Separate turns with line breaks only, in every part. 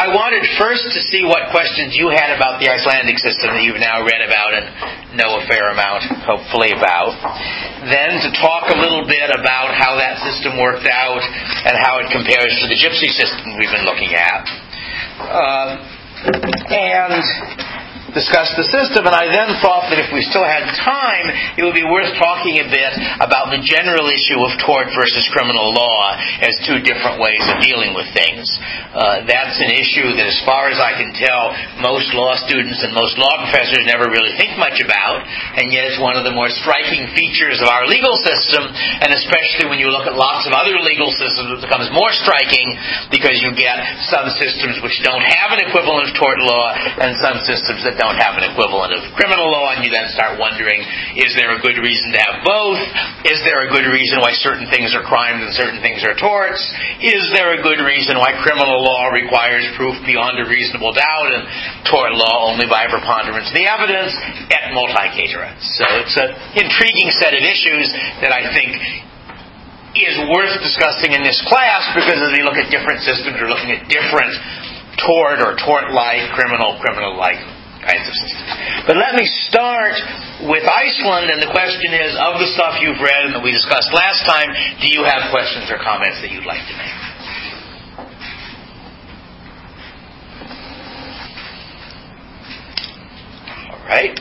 I wanted first to see what questions you had about the Icelandic system that you've now read about and know a fair amount, hopefully, about. Then to talk a little bit about how that system worked out and how it compares to the gypsy system we've been looking at. And discuss the system, and I then thought that if we still had time, it would be worth talking a bit about the general issue of tort versus criminal law as two different ways of dealing with things. That's an issue that, as far as I can tell, most law students and most law professors never really think much about, and yet it's one of the more striking features of our legal system, and especially when you look at lots of other legal systems, it becomes more striking because you get some systems which don't have an equivalent of tort law and some systems that don't have an equivalent of criminal law, and you then start wondering, is there a good reason to have both? Is there a good reason why certain things are crimes and certain things are torts? Is there a good reason why criminal law requires proof beyond a reasonable doubt and tort law only by a preponderance of the evidence, et multi caetera? So it's an intriguing set of issues that I think is worth discussing in this class, because as we look at different systems, we're looking at different tort or tort-like, criminal-like kinds of systems. But let me start with Iceland, and the question is, of the stuff you've read and that we discussed last time, do you have questions or comments that you'd like to make? All right.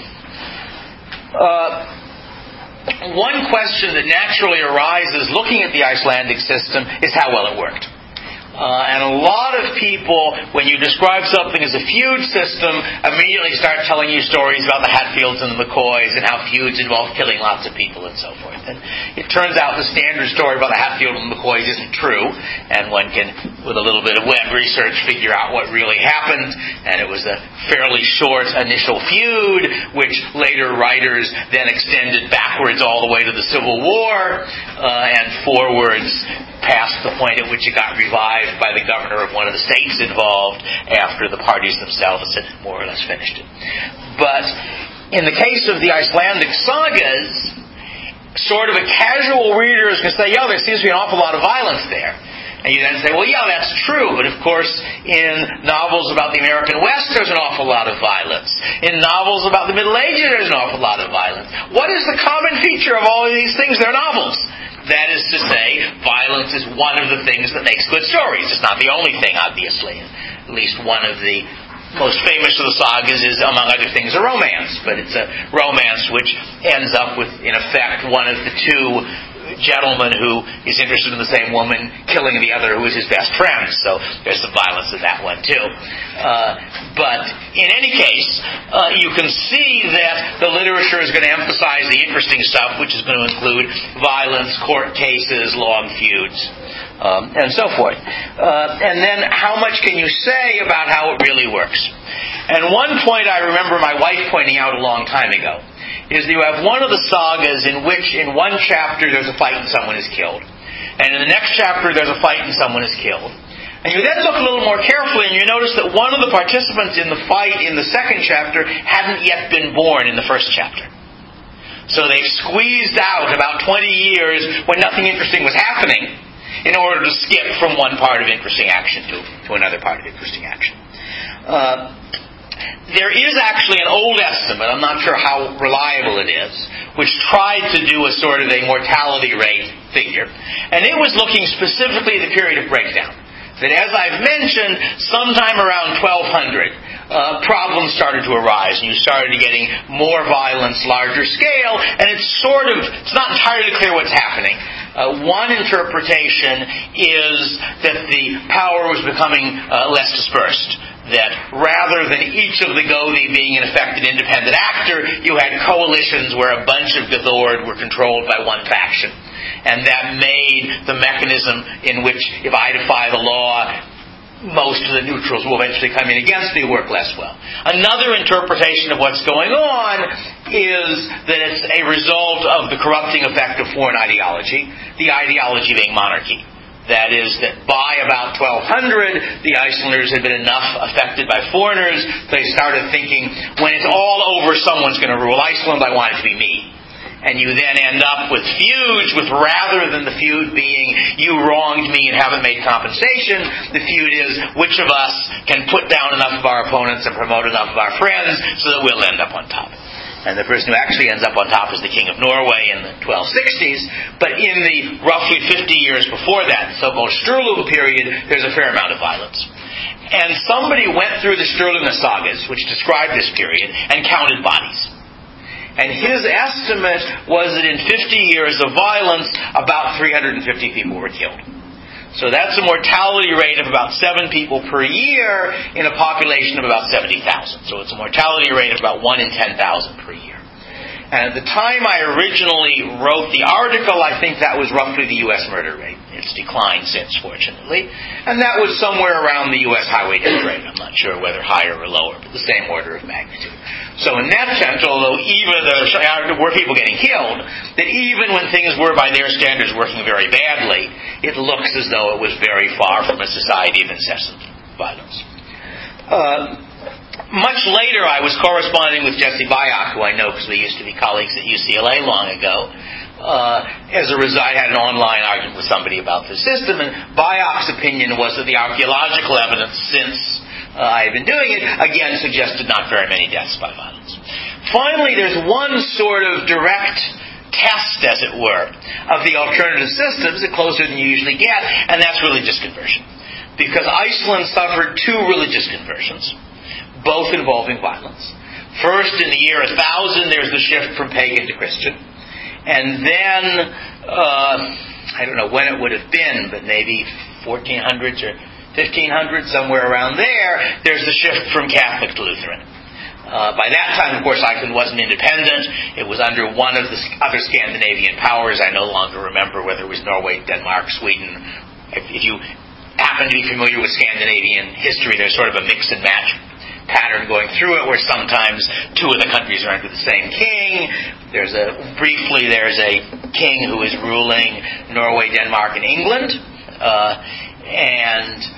One question that naturally arises looking at the Icelandic system is how well it worked. And a lot of people, when you describe something as a feud system, immediately start telling you stories about the Hatfields and the McCoys and how feuds involve killing lots of people and so forth. And it turns out the standard story about the Hatfields and the McCoys isn't true, and one can, with a little bit of web research, figure out what really happened. And it was a fairly short initial feud, which later writers then extended backwards all the way to the Civil War, and forwards past the point at which it got revived by the governor of one of the states involved after the parties themselves had more or less finished it. But in the case of the Icelandic sagas, sort of a casual reader is going to say, there seems to be an awful lot of violence there. And you then say, well, yeah, that's true, but of course in novels about the American West there's an awful lot of violence. In novels about the Middle Ages there's an awful lot of violence. What is the common feature of all of these things? They're novels. That is to say, violence is one of the things that makes good stories. It's not the only thing, obviously. At least one of the most famous of the sagas is, among other things, a romance. But it's a romance which ends up with, in effect, one of the two gentleman who is interested in the same woman killing the other who is his best friend. So there's some violence in that one too. But in any case, you can see that the literature is going to emphasize the interesting stuff, which is going to include violence, court cases, long feuds, and so forth. And then how much can you say about how it really works? And one point I remember my wife pointing out a long time ago is that you have one of the sagas in which in one chapter there's a fight and someone is killed. And in the next chapter there's a fight and someone is killed. And you then look a little more carefully and you notice that one of the participants in the fight in the second chapter hadn't yet been born in the first chapter. So they've squeezed out about 20 years when nothing interesting was happening in order to skip from one part of interesting action to another part of interesting action. There is actually an old estimate, I'm not sure how reliable it is, which tried to do a sort of a mortality rate figure. And it was looking specifically at the period of breakdown. That as I've mentioned, sometime around 1200, problems started to arise, and you started getting more violence, larger scale, and it's not entirely clear what's happening. One interpretation is that the power was becoming less dispersed. That rather than each of the Gothi being in effect an independent actor, you had coalitions where a bunch of Githord were controlled by one faction. And that made the mechanism in which, if I defy the law, most of the neutrals will eventually come in against me work less well. Another interpretation of what's going on is that it's a result of the corrupting effect of foreign ideology, the ideology being monarchy. That is, that by about 1200, the Icelanders had been enough affected by foreigners, they started thinking, when it's all over, someone's going to rule Iceland, I want it to be me. And you then end up with feuds, with rather than the feud being you wronged me and haven't made compensation, the feud is which of us can put down enough of our opponents and promote enough of our friends so that we'll end up on top. And the person who actually ends up on top is the King of Norway in the 1260s. But in the roughly 50 years before that, the so-called Sturlunga period, there's a fair amount of violence. And somebody went through the Sturlunga sagas, which describe this period, and counted bodies. And his estimate was that in 50 years of violence, about 350 people were killed. So that's a mortality rate of about 7 people per year in a population of about 70,000. So it's a mortality rate of about 1 in 10,000 per year. And at the time I originally wrote the article, I think that was roughly the U.S. murder rate. It's declined since, fortunately. And that was somewhere around the U.S. highway death rate. I'm not sure whether higher or lower, but the same order of magnitude. So in that sense, although even there were people getting killed, that even when things were, by their standards, working very badly, it looks as though it was very far from a society of incessant violence. Much later, I was corresponding with Jesse Byock, who I know because we used to be colleagues at UCLA long ago. As a result, I had an online argument with somebody about the system, and Byock's opinion was that the archaeological evidence since I had been doing it, again, suggested not very many deaths by violence. Finally, there's one sort of direct test, as it were, of the alternative systems, the closer than you usually get, and that's religious conversion. Because Iceland suffered 2 religious conversions, both involving violence. First, in the year 1000, there's the shift from pagan to Christian. And then, I don't know when it would have been, but maybe 1400s or 1500s, somewhere around there, there's the shift from Catholic to Lutheran. By that time, of course, Iceland wasn't independent. It was under one of the other Scandinavian powers. I no longer remember whether it was Norway, Denmark, Sweden. If you happen to be familiar with Scandinavian history, there's sort of a mix and match pattern going through it, where sometimes 2 of the countries are under the same king. There's a king who is ruling Norway, Denmark, and England, and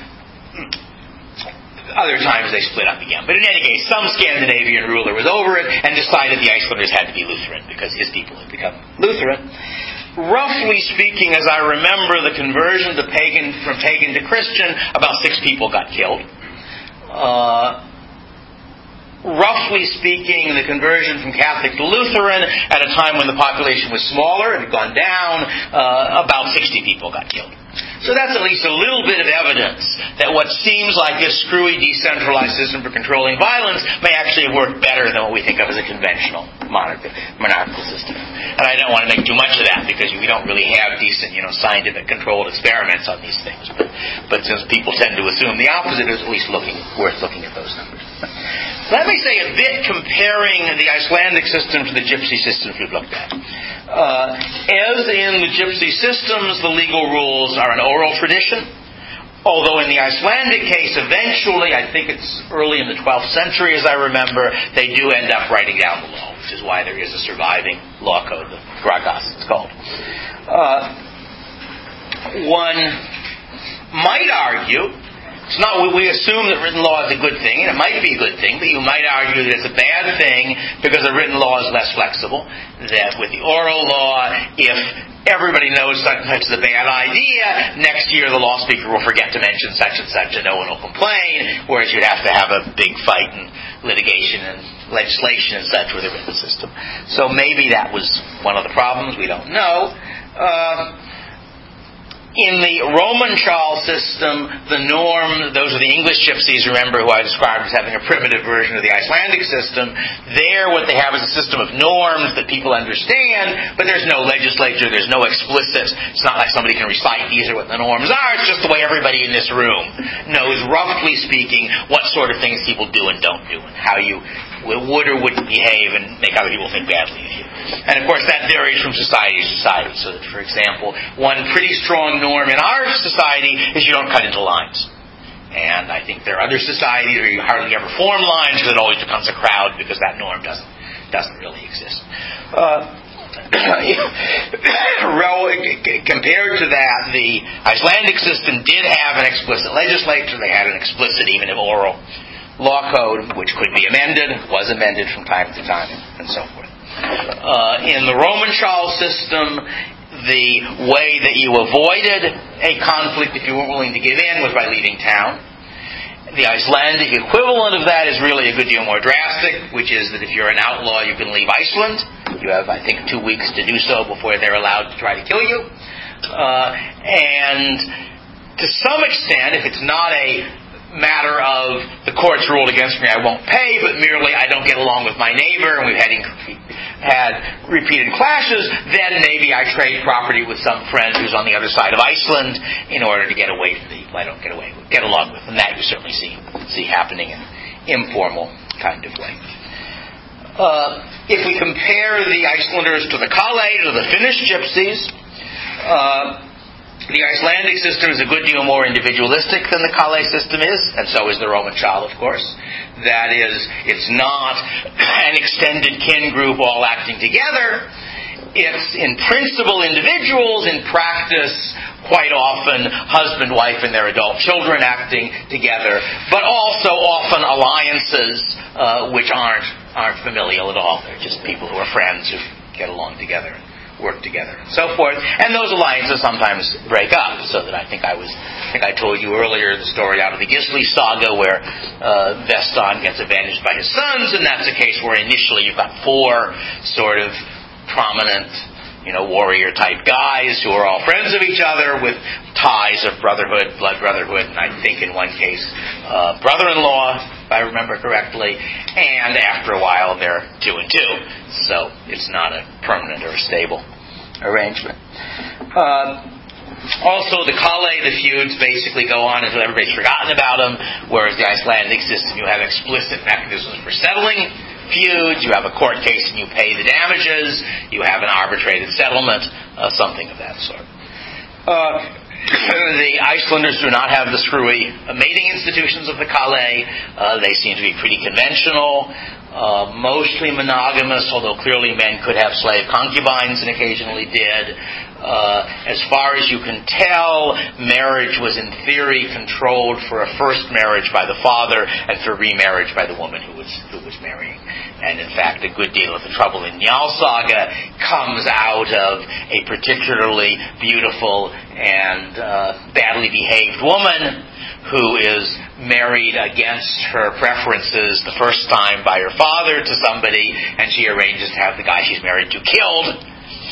other times they split up again. But in any case, some Scandinavian ruler was over it and decided the Icelanders had to be Lutheran because his people had become Lutheran. Roughly speaking, as I remember the conversion from pagan to Christian, about 6 people got killed. Roughly speaking, the conversion from Catholic to Lutheran, at a time when the population was smaller, it had gone down, about 60 people got killed. So that's at least a little bit of evidence that what seems like this screwy decentralized system for controlling violence may actually have worked better than what we think of as a conventional monarchical system. And I don't want to make too much of that because we don't really have decent, scientific controlled experiments on these things. But since people tend to assume the opposite, it's at least worth looking at those numbers. Let me say a bit comparing the Icelandic system to the Gypsy systems we've looked at. As in the Gypsy systems, the legal rules are an oral tradition. Although in the Icelandic case, eventually, I think it's early in the 12th century, as I remember, they do end up writing down the law, which is why there is a surviving law code, the Gragas it's called. One might argue, it's not we assume that written law is a good thing, and it might be a good thing, but you might argue that it's a bad thing because the written law is less flexible. That with the oral law, if everybody knows such and such is a bad idea, next year the law speaker will forget to mention such and such and no one will complain, whereas you'd have to have a big fight and litigation and legislation and such with a written system. So maybe that was one of the problems, we don't know. In the Roman Chal system, the norm, those are the English gypsies, remember, who I described as having a primitive version of the Icelandic system. There, what they have is a system of norms that people understand, but there's no legislature, there's no explicit, it's not like somebody can recite these are what the norms are, it's just the way everybody in this room knows, roughly speaking, what sort of things people do and don't do, and how you would or wouldn't behave and make other people think badly of you. And of course that varies from society to society. So that, for example, one pretty strong norm in our society is you don't cut into lines. And I think there are other societies where you hardly ever form lines because it always becomes a crowd because that norm doesn't really exist. Compared to that, the Icelandic system did have an explicit legislature. They had an explicit, even if oral, law code, which could be amended, was amended from time to time, and so forth. In the Roman Chal system, the way that you avoided a conflict if you weren't willing to give in was by leaving town. The Icelandic equivalent of that is really a good deal more drastic, which is that if you're an outlaw, you can leave Iceland. You have, I think, 2 weeks to do so before they're allowed to try to kill you. And to some extent, if it's not a matter of the court's ruled against me, I won't pay, but merely I don't get along with my neighbor and we've had repeated clashes, then maybe I trade property with some friend who's on the other side of Iceland in order to get away from the people I don't get along with. And that you certainly see happening in informal kind of way. If we compare the Icelanders to the Kale, to the Finnish gypsies, the Icelandic system is a good deal more individualistic than the Kale system is, and so is the Roman Chal, of course. That is, it's not an extended kin group all acting together. It's, in principle, individuals. In practice, quite often, husband, wife, and their adult children acting together, but also often alliances which aren't familial at all. They're just people who are friends who get along together, work together, and so forth. And those alliances sometimes break up, so that I think I told you earlier the story out of the Gisli saga where Vestan gets avenged by his sons, and that's a case where initially you've got 4 sort of prominent, warrior-type guys who are all friends of each other with ties of brotherhood, blood brotherhood, and I think in one case, brother-in-law, if I remember correctly, and after a while they're 2 and 2. So it's not a permanent or a stable arrangement. Also, the Kale, the feuds basically go on until everybody's forgotten about them, whereas the Icelandic system, you have explicit mechanisms for settling feuds, you have a court case and you pay the damages, you have an arbitrated settlement, something of that sort. The Icelanders do not have the screwy mating institutions of the Kale. They seem to be pretty conventional, mostly monogamous, although clearly men could have slave concubines and occasionally did. As far as you can tell, marriage was in theory controlled for a first marriage by the father and for remarriage by the woman who was marrying. And in fact, a good deal of the trouble in Njal Saga comes out of a particularly beautiful and badly behaved woman who is married against her preferences the first time by her father to somebody, and she arranges to have the guy she's married to killed.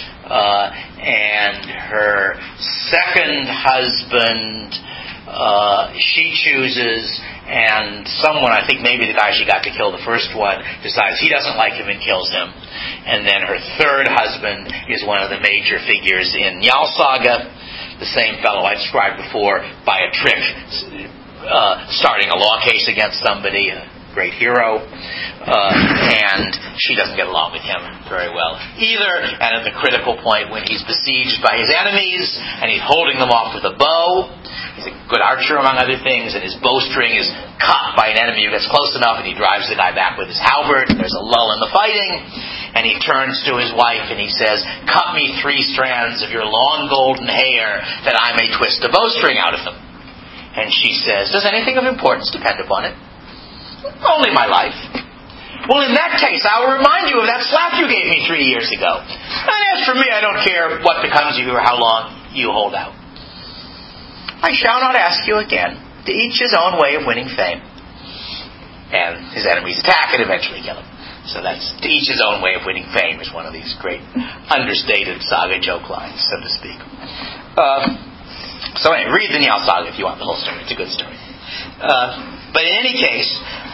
And her second husband, she chooses, and someone, I think maybe the guy she got to kill the first one, decides he doesn't like him and kills him. And then her third husband is one of the major figures in Njal Saga, the same fellow I described before, by a trick, starting a law case against somebody, a great hero, and she doesn't get along with him very well either. And at the critical point when he's besieged by his enemies and he's holding them off with a bow, he's a good archer among other things, and his bowstring is cut by an enemy who gets close enough, and he drives the guy back with his halberd. There's a lull in the fighting, and he turns to his wife and he says, "Cut me 3 strands of your long golden hair that I may twist a bowstring out of them." And she says, "Does anything of importance depend upon it?" "Only my life." "Well, in that case, I will remind you of that slap you gave me 3 years ago. And as for me, I don't care what becomes of you or how long you hold out." "I shall not ask you again. To each his own way of winning fame." And his enemies attack and eventually kill him. So that's to each his own way of winning fame is one of these great understated saga joke lines, so to speak. So anyway, read the Njal Saga if you want the whole story. It's a good story. But in any case,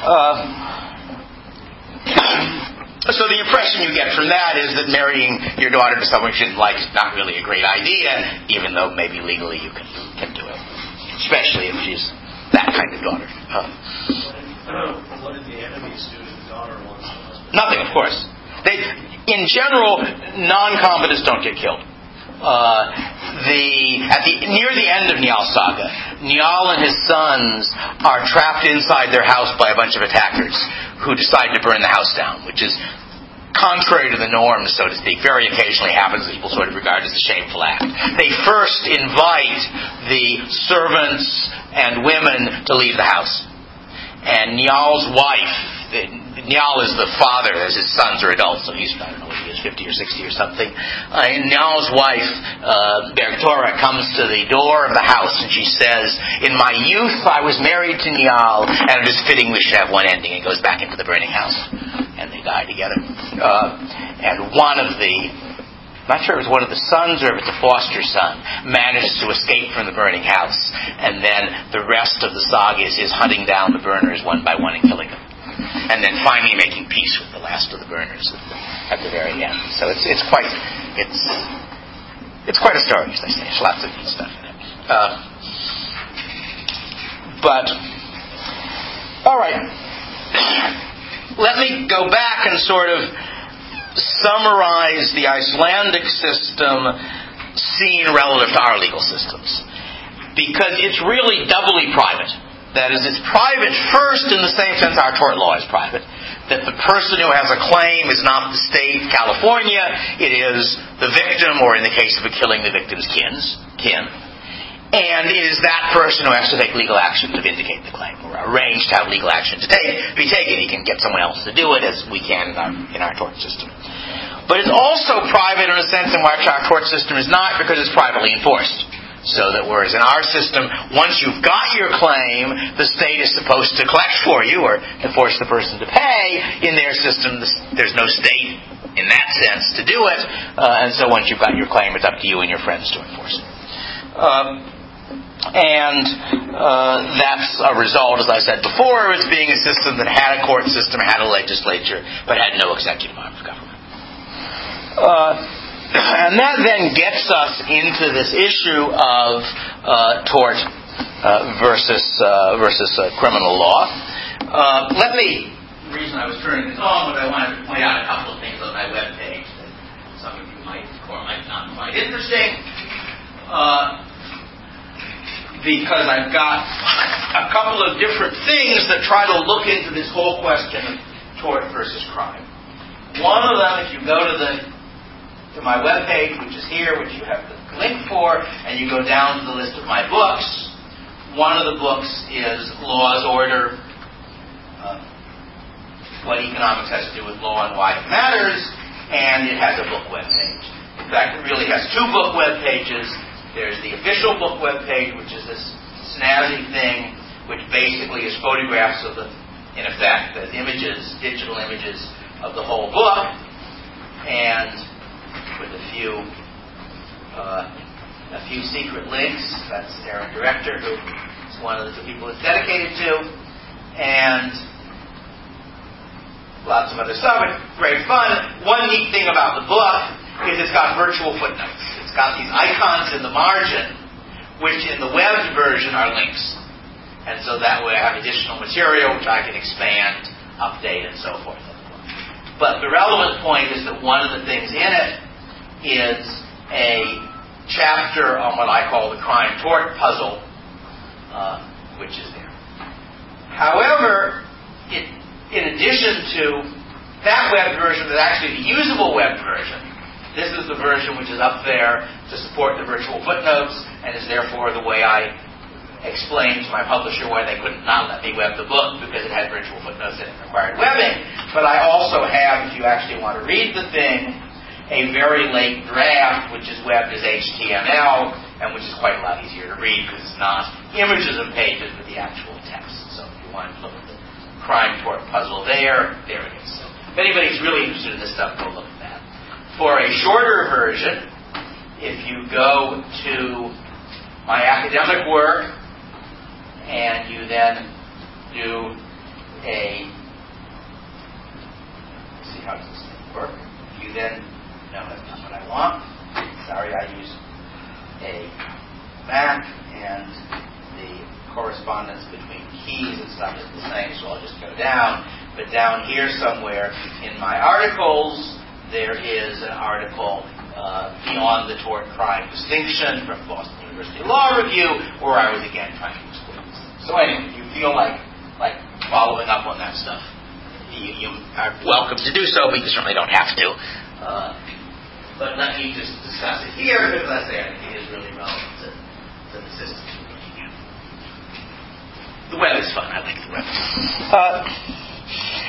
so the impression you get from that is that marrying your daughter to someone you shouldn't like is not really a great idea, even though maybe legally you can do it. Especially if she's that kind of daughter.
What did the enemies do to the daughter once the husband?
Nothing, of course. In general, non-combatants don't get killed. Near the end of Njal Saga, Njal and his sons are trapped inside their house by a bunch of attackers who decide to burn the house down, which is contrary to the norm, so to speak. Very occasionally happens that people sort of regard as a shameful act. They first invite the servants and women to leave the house. And Njal's wife, Niall is the father, as his sons are adults, so he's, I don't know what he is, 50 or 60 or something. And Niall's wife, Bergtora, comes to the door of the house and she says, "In my youth I was married to Niall, and it is fitting we should have one ending." It goes back into the burning house, and they die together. And one of the, I'm not sure if it was one of the sons or if it's a foster son, manages to escape from the burning house. And then the rest of the saga is his hunting down the burners one by one and killing them. And then finally making peace with the last of the burners at the very end. So it's quite a story, as I say. There's lots of neat stuff in it. But, all right. Let me go back and sort of summarize the Icelandic system seen relative to our legal systems. Because it's really doubly private. That is, it's private first in the same sense our tort law is private. That the person who has a claim is not the state, California, it is the victim, or in the case of a killing, the victim's kin. And it is that person who has to take legal action to vindicate the claim, or arrange to have legal action to be taken. He can get someone else to do it, as we can in our tort system. But it's also private in a sense in which our tort system is not, because it's privately enforced. So that whereas in our system, once you've got your claim, the state is supposed to collect for you or to force the person to pay. In their system, there's no state in that sense to do it. And so once you've got your claim, it's up to you and your friends to enforce it. That's a result, as I said before, of it being a system that had a court system, had a legislature, but had no executive arm of government. And that then gets us into this issue of tort versus criminal law. The reason I was turning this on was I wanted to point out a couple of things on my webpage that some of you might or might not find interesting. Because I've got a couple of different things that try to look into this whole question of tort versus crime. One of them, if you go to my webpage, which is here, which you have the link for, and you go down to the list of my books. One of the books is Law's Order, What Economics Has to Do with Law and Why It Matters, and it has a book webpage. In fact, it really has two book webpages. There's the official book webpage, which is this snazzy thing, which basically is photographs of in effect, as images, digital images of the whole book, and with a few secret links. That's Aaron Director, who is one of the two people it's dedicated to, and lots of other stuff. It's great fun. One neat thing about the book is it's got virtual footnotes. It's got these icons in the margin, which in the webbed version are links. And so that way I have additional material which I can expand, update, and so forth. But the relevant point is that one of the things in it is a chapter on what I call the crime-tort puzzle, which is there. However, in addition to that web version, there's actually the usable web version. This is the version which is up there to support the virtual footnotes and is therefore the way I explained to my publisher why they couldn't not let me web the book, because it had virtual footnotes and it required webbing. But I also have, if you actually want to read the thing, a very late draft which is webbed as HTML and which is quite a lot easier to read because it's not images of pages but the actual text. So if you want to look at the crime-tort puzzle there it is. So if anybody's really interested in this stuff, go look at that. For a shorter version, if you go to my academic work and you then do let's see, how does this thing work? You then, no, that's not what I want. Sorry, I use a Mac and the correspondence between keys and stuff is the same, so I'll just go down. But down here somewhere in my articles, there is an article Beyond the Tort Crime Distinction from Boston University Law Review, where I was again trying to explain this. So anyway, if you feel like following up on that stuff, you are welcome to do so, but you certainly don't have to. But let me just discuss it here, because I say I think it is really relevant to the systems we're looking at. The web is fun. I like the web.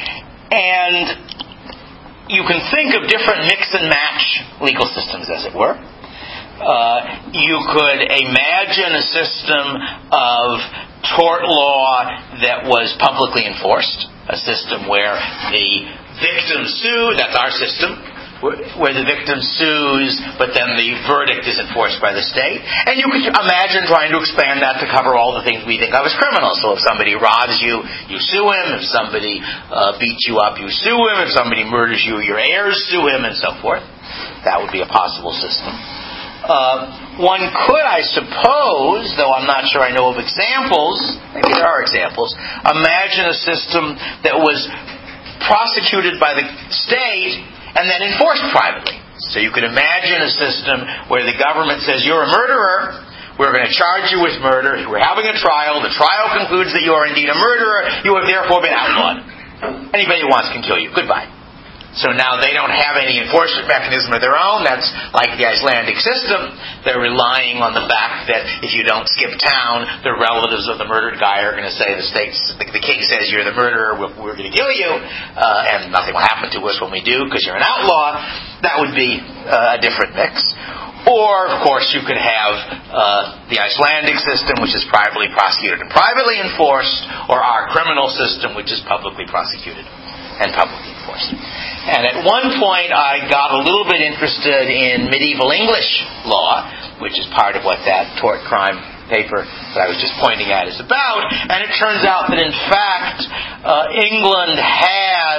And you can think of different mix and match legal systems, as it were. You could imagine a system of tort law that was publicly enforced, a system where the victim sues, that's our system, where the victim sues, but then the verdict is enforced by the state. And you could imagine trying to expand that to cover all the things we think of as criminal. So if somebody robs you, you sue him. If somebody beats you up, you sue him. If somebody murders you, your heirs sue him, and so forth. That would be a possible system. One could, I suppose, though I'm not sure I know of examples, maybe there are examples, imagine a system that was prosecuted by the state and then enforced privately. So you could imagine a system where the government says, you're a murderer, we're going to charge you with murder, we're having a trial, the trial concludes that you are indeed a murderer, you have therefore been outlawed. Anybody who wants can kill you. Goodbye. So now they don't have any enforcement mechanism of their own. That's like the Icelandic system. They're relying on the fact that if you don't skip town, the relatives of the murdered guy are going to say, the king says you're the murderer, we're going to kill you, and nothing will happen to us when we do because you're an outlaw. That would be a different mix. Or, of course, you could have the Icelandic system, which is privately prosecuted and privately enforced, or our criminal system, which is publicly prosecuted and publicly enforced. And at one point I got a little bit interested in medieval English law, which is part of what that tort crime paper that I was just pointing at is about. And it turns out that in fact England had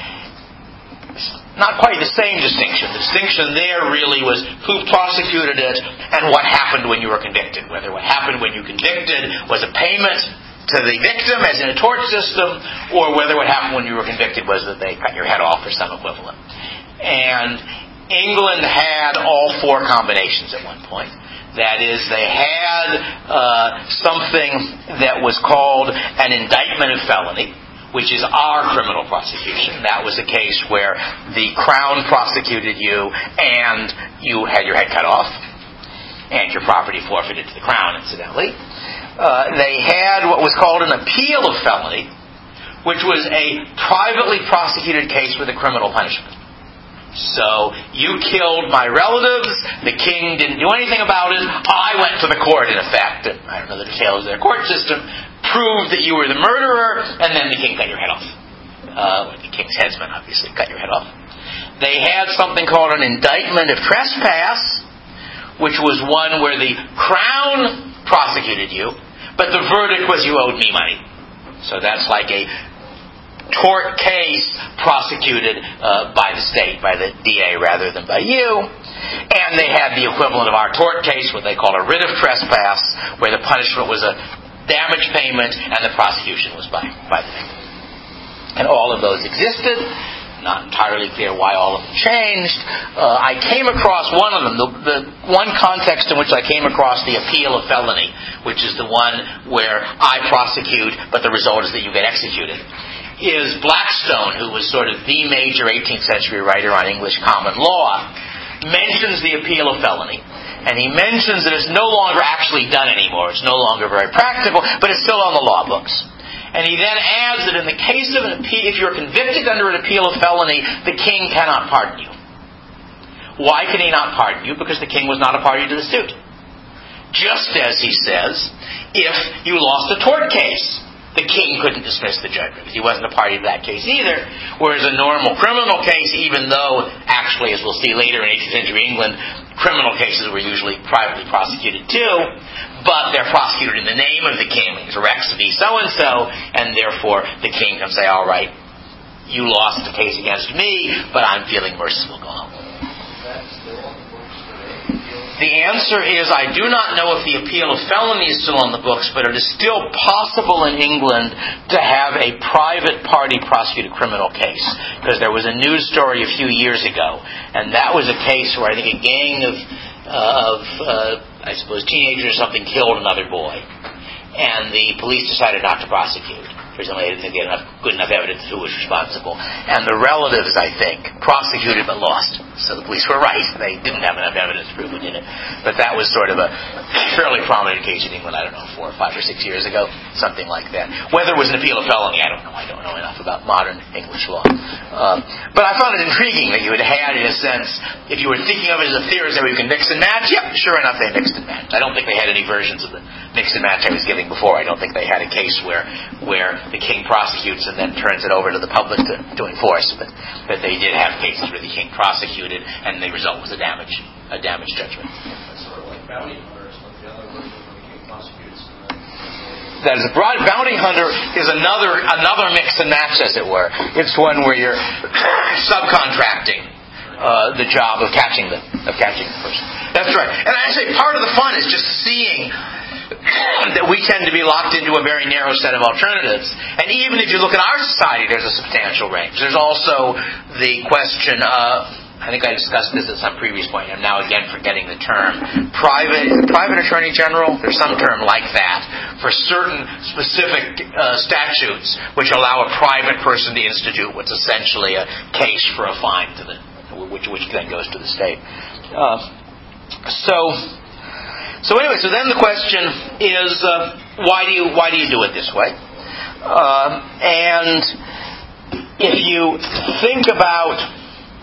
not quite the same distinction. The distinction there really was who prosecuted it and what happened when you were convicted. Whether what happened when you convicted was a payment to the victim, as in a tort system, or whether what happened when you were convicted was that they cut your head off or some equivalent. And England had all four combinations at one point. That is, they had something that was called an indictment of felony, which is our criminal prosecution. That was a case where the Crown prosecuted you and you had your head cut off and your property forfeited to the Crown, incidentally. They had what was called an appeal of felony, which was a privately prosecuted case with a criminal punishment. So, you killed my relatives, the king didn't do anything about it, I went to the court in effect, and I don't know the details of their court system, proved that you were the murderer, and then the king cut your head off. The king's headsman, obviously, cut your head off. They had something called an indictment of trespass, which was one where the Crown prosecuted you, but the verdict was you owed me money. So that's like a tort case prosecuted by the state, by the DA rather than by you. And they had the equivalent of our tort case, what they call a writ of trespass, where the punishment was a damage payment and the prosecution was by the victim. And all of those existed. Not entirely clear why all of them changed. I came across one of them, the one context in which I came across the appeal of felony, which is the one where I prosecute, but the result is that you get executed, is Blackstone, who was sort of the major 18th century writer on English common law, mentions the appeal of felony. And he mentions that it's no longer actually done anymore. It's no longer very practical, but it's still on the law books. And he then adds that in the case of an appeal, if you're convicted under an appeal of felony, the king cannot pardon you. Why can he not pardon you? Because the king was not a party to the suit. Just as he says, if you lost a tort case, the king couldn't dismiss the judgment because he wasn't a party to that case either. Whereas a normal criminal case, even though actually, as we'll see later in 18th century England, criminal cases were usually privately prosecuted too, but they're prosecuted in the name of the king. It's Rex v. so-and-so, and therefore the king can say, all right, you lost the case against me, but I'm feeling merciful, go home. The answer is, I do not know if the appeal of felony is still on the books, but it is still possible in England to have a private party prosecuted criminal case. Because there was a news story a few years ago, and that was a case where I think a gang of teenagers or something killed another boy. And the police decided not to prosecute. Presumably they didn't get good enough evidence who was responsible. And the relatives, I think, prosecuted but lost. So the police were right. They didn't have enough evidence to prove who did it. But that was sort of a fairly prominent case in England, I don't know, 4 or 5 or 6 years ago. Something like that. Whether it was an appeal of felony, I don't know. I don't know enough about modern English law. But I found it intriguing that you had, in a sense, if you were thinking of it as a theory where you can mix and match, yep, sure enough, they mixed and matched. I don't think they had any versions of the mix and match I was giving before. I don't think they had a case where the king prosecutes and then turns it over to the public to enforce. But they did have cases where the king prosecuted and the result was a damage judgment.
That's sort of like bounty hunters, like the other version where the king prosecutes.
That is, a broad bounty hunter is another mix and match, as it were. It's one where you're subcontracting the job of catching the person. That's right. And I say part of the fun is just seeing that we tend to be locked into a very narrow set of alternatives. And even if you look at our society, there's a substantial range. There's also the question of, I think I discussed this at some previous point. I'm now again forgetting the term. Private attorney general? There's some term like that for certain specific statutes which allow a private person to institute what's essentially a case for a fine to which then goes to the state. So then the question is, why do you do it this way? And if you think about,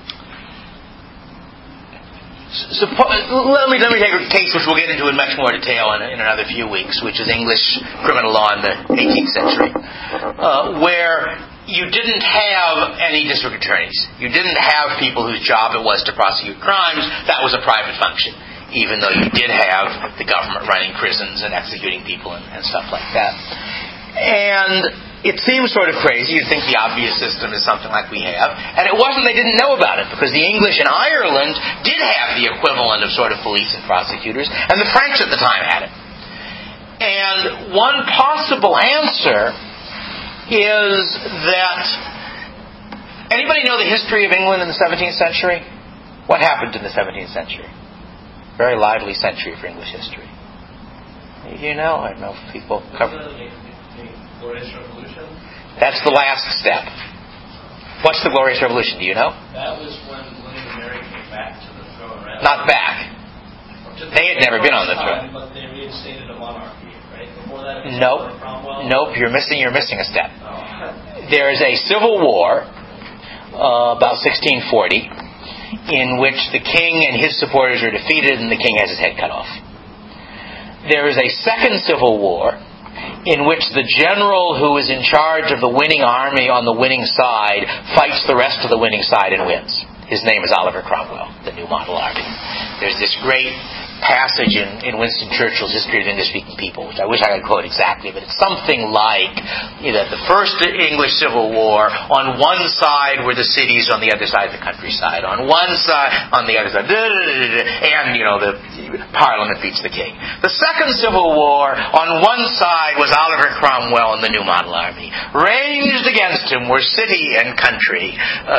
let me take a case which we'll get into in much more detail in another few weeks, which is English criminal law in the 18th century, where you didn't have any district attorneys. You didn't have people whose job it was to prosecute crimes. That was a private function, even though you did have the government running prisons and executing people and stuff like that. And it seems sort of crazy. You'd think the obvious system is something like we have. And it wasn't they didn't know about it, because the English in Ireland did have the equivalent of sort of police and prosecutors, and the French at the time had it. And one possible answer is that, anybody know the history of England in the 17th century? What happened in the 17th century? Very lively century for English history. You know, I don't know if people cover.
The Glorious Revolution?
That's the last step. What's the Glorious Revolution? Do you know?
That was when William and Mary came back to the throne, right?
Not back. They had never been on the throne.
But they reinstated a monarchy, right? Before that, it was Cromwell.
Nope. You're missing a step.
Oh.
There is a civil war about 1640 in which the king and his supporters are defeated and the king has his head cut off. There is a second civil war in which the general who is in charge of the winning army on the winning side fights the rest of the winning side and wins. His name is Oliver Cromwell, the New Model Army. There's this great passage in Winston Churchill's History of English-Speaking People, which I wish I could quote exactly, but it's something like that the First English Civil War, on one side were the cities, on the other side the countryside. On one side, on the other side, and, the Parliament beats the king. The Second Civil War, on one side was Oliver Cromwell and the New Model Army. Ranged against him were city and country.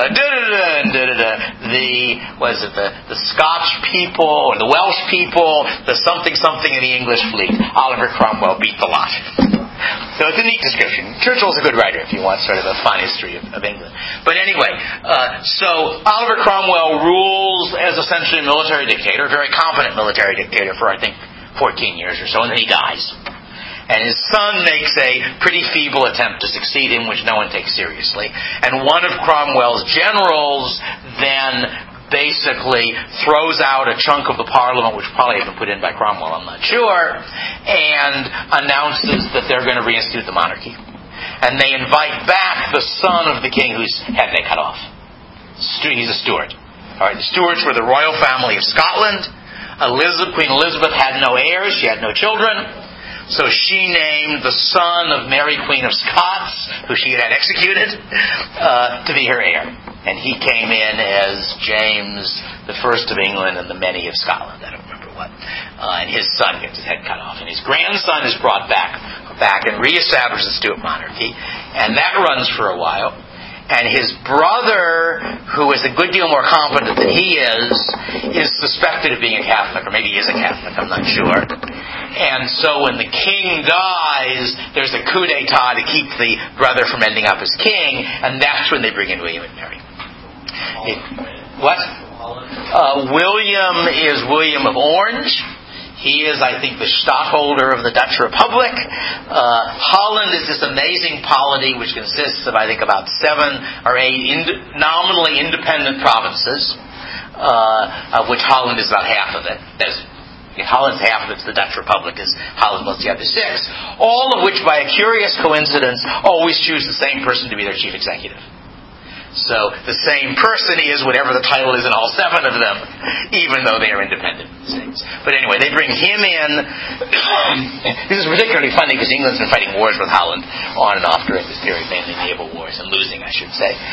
The Scotch people, or the Welsh people, the something in the English fleet. Oliver Cromwell beat the lot. So it's a neat description. Churchill's a good writer if you want sort of a fun history of England. But anyway, so Oliver Cromwell rules as essentially a military dictator, a very competent military dictator for, I think, 14 years or so, and then he dies. And his son makes a pretty feeble attempt to succeed him, which no one takes seriously. And one of Cromwell's generals then basically throws out a chunk of the Parliament, which probably had been put in by Cromwell, I'm not sure, and announces that they're going to reinstitute the monarchy. And they invite back the son of the king whose head they cut off. He's a Stuart. All right, the Stuarts were the royal family of Scotland. Queen Elizabeth had no heirs. She had no children. So she named the son of Mary, Queen of Scots, who she had executed, to be her heir. And he came in as James the First of England and the Many of Scotland. I don't remember what. And his son gets his head cut off. And his grandson is brought back and reestablishes the Stuart monarchy. And that runs for a while. And his brother, who is a good deal more competent than he is suspected of being a Catholic, or maybe he is a Catholic, I'm not sure. And so when the king dies, there's a coup d'etat to keep the brother from ending up as king, and that's when they bring in William and Mary. What? William is William of Orange. He is, I think, the stadtholder of the Dutch Republic. Holland is this amazing polity which consists of, I think, about 7 or 8 nominally independent provinces, of which Holland is about half of it. Holland's half of it, the Dutch Republic is Holland plus the other 6. All of which, by a curious coincidence, always choose the same person to be their chief executive. So the same person is whatever the title is in all 7 of them, even though they are independent states. But anyway, they bring him in. This is particularly funny because England's been fighting wars with Holland on and off during this period, mainly naval wars, and losing, I should say.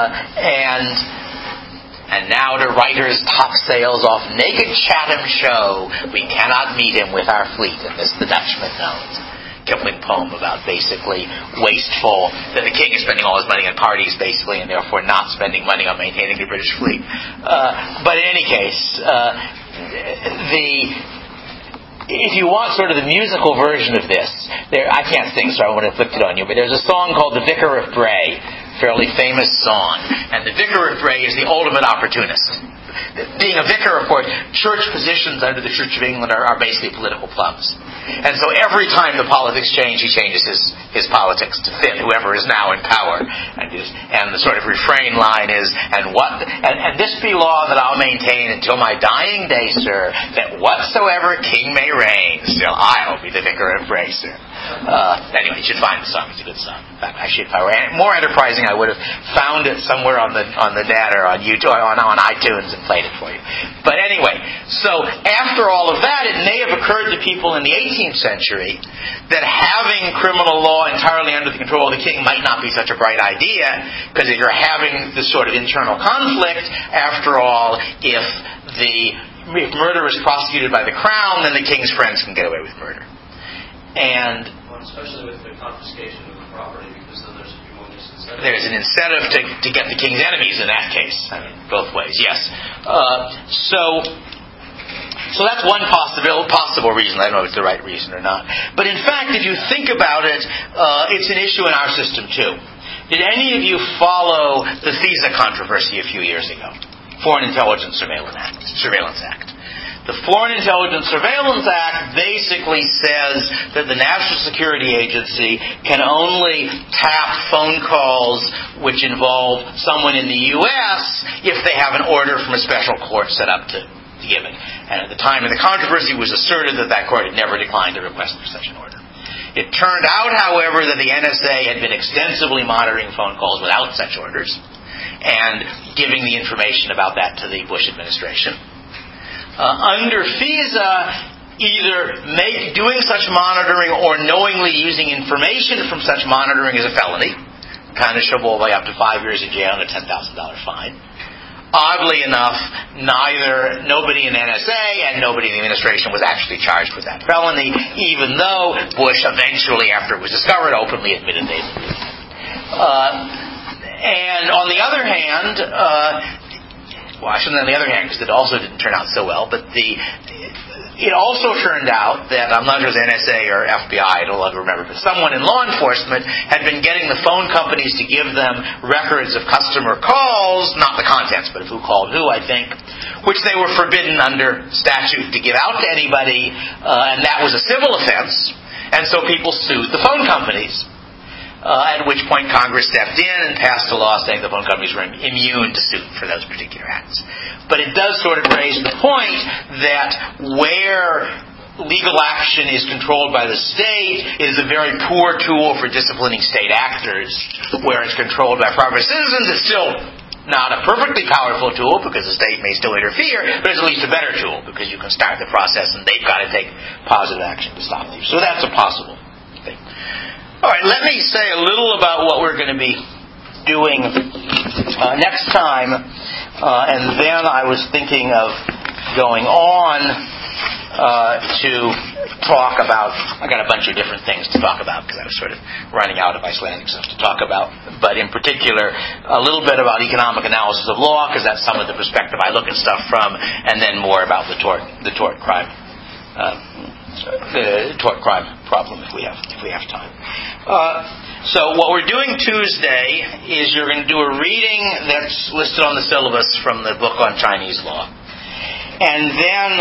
And now to writers' top sails off naked Chatham show, we cannot meet him with our fleet, and this the Dutchman knows. Kipling poem about basically wasteful, that the king is spending all his money on parties basically, and therefore not spending money on maintaining the British fleet. But in any case, if you want sort of the musical version of this, I can't sing, so I won't inflict it on you, but there's a song called The Vicar of Bray, fairly famous song, and the Vicar of Bray is the ultimate opportunist. Being a vicar, of course, church positions under the Church of England are basically political clubs. And so every time the politics change, he changes his politics to fit whoever is now in power. And the sort of refrain line is, and this be law that I'll maintain until my dying day, sir, that whatsoever king may reign, still I'll be the Vicar of Bray, sir. Anyway, you should find the song. It's a good song. In fact, actually, if I were more enterprising, I would have found it somewhere on the net or on YouTube, on iTunes, and played it for you. But anyway, so after all of that, it may have occurred to people in the 18th century that having criminal law entirely under the control of the king might not be such a bright idea, because if you're having this sort of internal conflict, after all, if murder is prosecuted by the crown, then the king's friends can get away with murder. And
especially with the confiscation of the property, because then there's a humongous incentive.
There's an incentive to get the king's enemies in that case. I mean, both ways, yes. So that's one possible reason. I don't know if it's the right reason or not. But in fact, if you think about it, it's an issue in our system too. Did any of you follow the FISA controversy a few years ago? Foreign Intelligence Surveillance Act. The Foreign Intelligence Surveillance Act basically says that the National Security Agency can only tap phone calls which involve someone in the U.S. if they have an order from a special court set up to give it. And at the time of the controversy, it was asserted that that court had never declined a request for such an order. It turned out, however, that the NSA had been extensively monitoring phone calls without such orders and giving the information about that to the Bush administration. Under FISA, either doing such monitoring or knowingly using information from such monitoring is a felony, punishable by up to 5 years in jail and a $10,000 fine. Oddly enough, nobody in NSA and nobody in the administration was actually charged with that felony, even though Bush eventually, after it was discovered, openly admitted they did it. And on the other hand, well, I shouldn't on the other hand, because it also didn't turn out so well, but it also turned out that, I'm not sure it was NSA or FBI, I don't remember, but someone in law enforcement had been getting the phone companies to give them records of customer calls, not the contents, but of who called who, I think, which they were forbidden under statute to give out to anybody, and that was a civil offense, and so people sued the phone companies. At which point Congress stepped in and passed a law saying the phone companies were immune to suit for those particular acts. But it does sort of raise the point that where legal action is controlled by the state, it is a very poor tool for disciplining state actors. Where it's controlled by private citizens, it's still not a perfectly powerful tool because the state may still interfere, but it's at least a better tool because you can start the process and they've got to take positive action to stop you. So that's a possible thing. All right, let me say a little about what we're going to be doing next time. And then I was thinking of going on to talk about, I got a bunch of different things to talk about because I was sort of running out of Icelandic stuff to talk about. But in particular, a little bit about economic analysis of law, because that's some of the perspective I look at stuff from, and then more about the tort crime tort crime problem if we have time. So what we're doing Tuesday is you're going to do a reading that's listed on the syllabus from the book on Chinese law. And then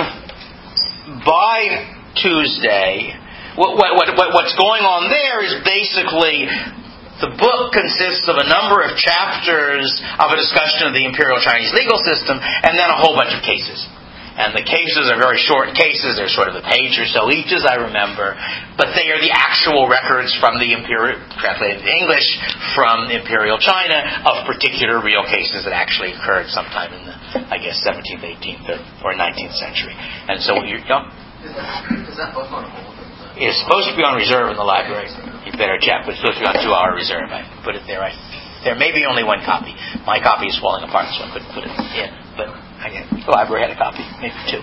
by Tuesday, what's going on there is basically the book consists of a number of chapters of a discussion of the imperial Chinese legal system and then a whole bunch of cases. And the cases are very short cases. They're sort of a page or so each, as I remember. But they are the actual records from the imperial, translated into English, from imperial China of particular real cases that actually occurred sometime in the, 17th, 18th, or 19th century. And so Is
that book on hold?
It's supposed to be on reserve in the library. You better check. But it's supposed to be on 2-hour reserve. I put it there. There may be only one copy. My copy is falling apart, so I couldn't put it in. But the library had a copy, maybe 2.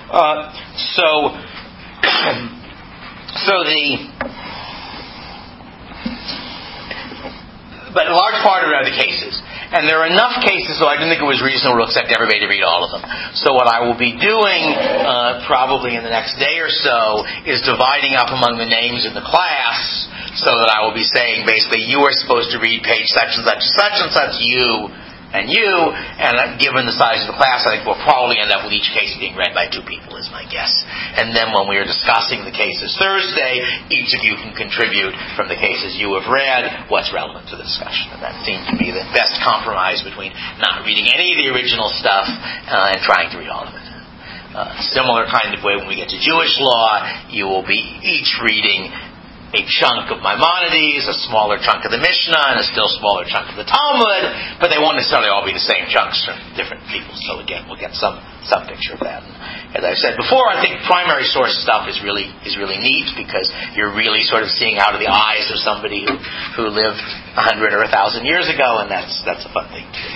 But a large part of it are the cases. And there are enough cases, so I didn't think it was reasonable to expect everybody to read all of them. So what I will be doing, probably in the next day or so, is dividing up among the names in the class, so that I will be saying, basically, you are supposed to read page such and such, such and such, you, and given the size of the class, I think we'll probably end up with each case being read by 2 people, is my guess. And then when we are discussing the cases Thursday, each of you can contribute from the cases you have read what's relevant to the discussion. And that seems to be the best compromise between not reading any of the original stuff and trying to read all of it. Similar kind of way when we get to Jewish law, you will be each reading a chunk of Maimonides, a smaller chunk of the Mishnah, and a still smaller chunk of the Talmud, but they won't necessarily all be the same chunks from different people. So again, we'll get some picture of that. And as I've said before, I think primary source stuff is really neat because you're really sort of seeing out of the eyes of somebody who lived 100 or 1,000 years ago, and that's a fun thing to do.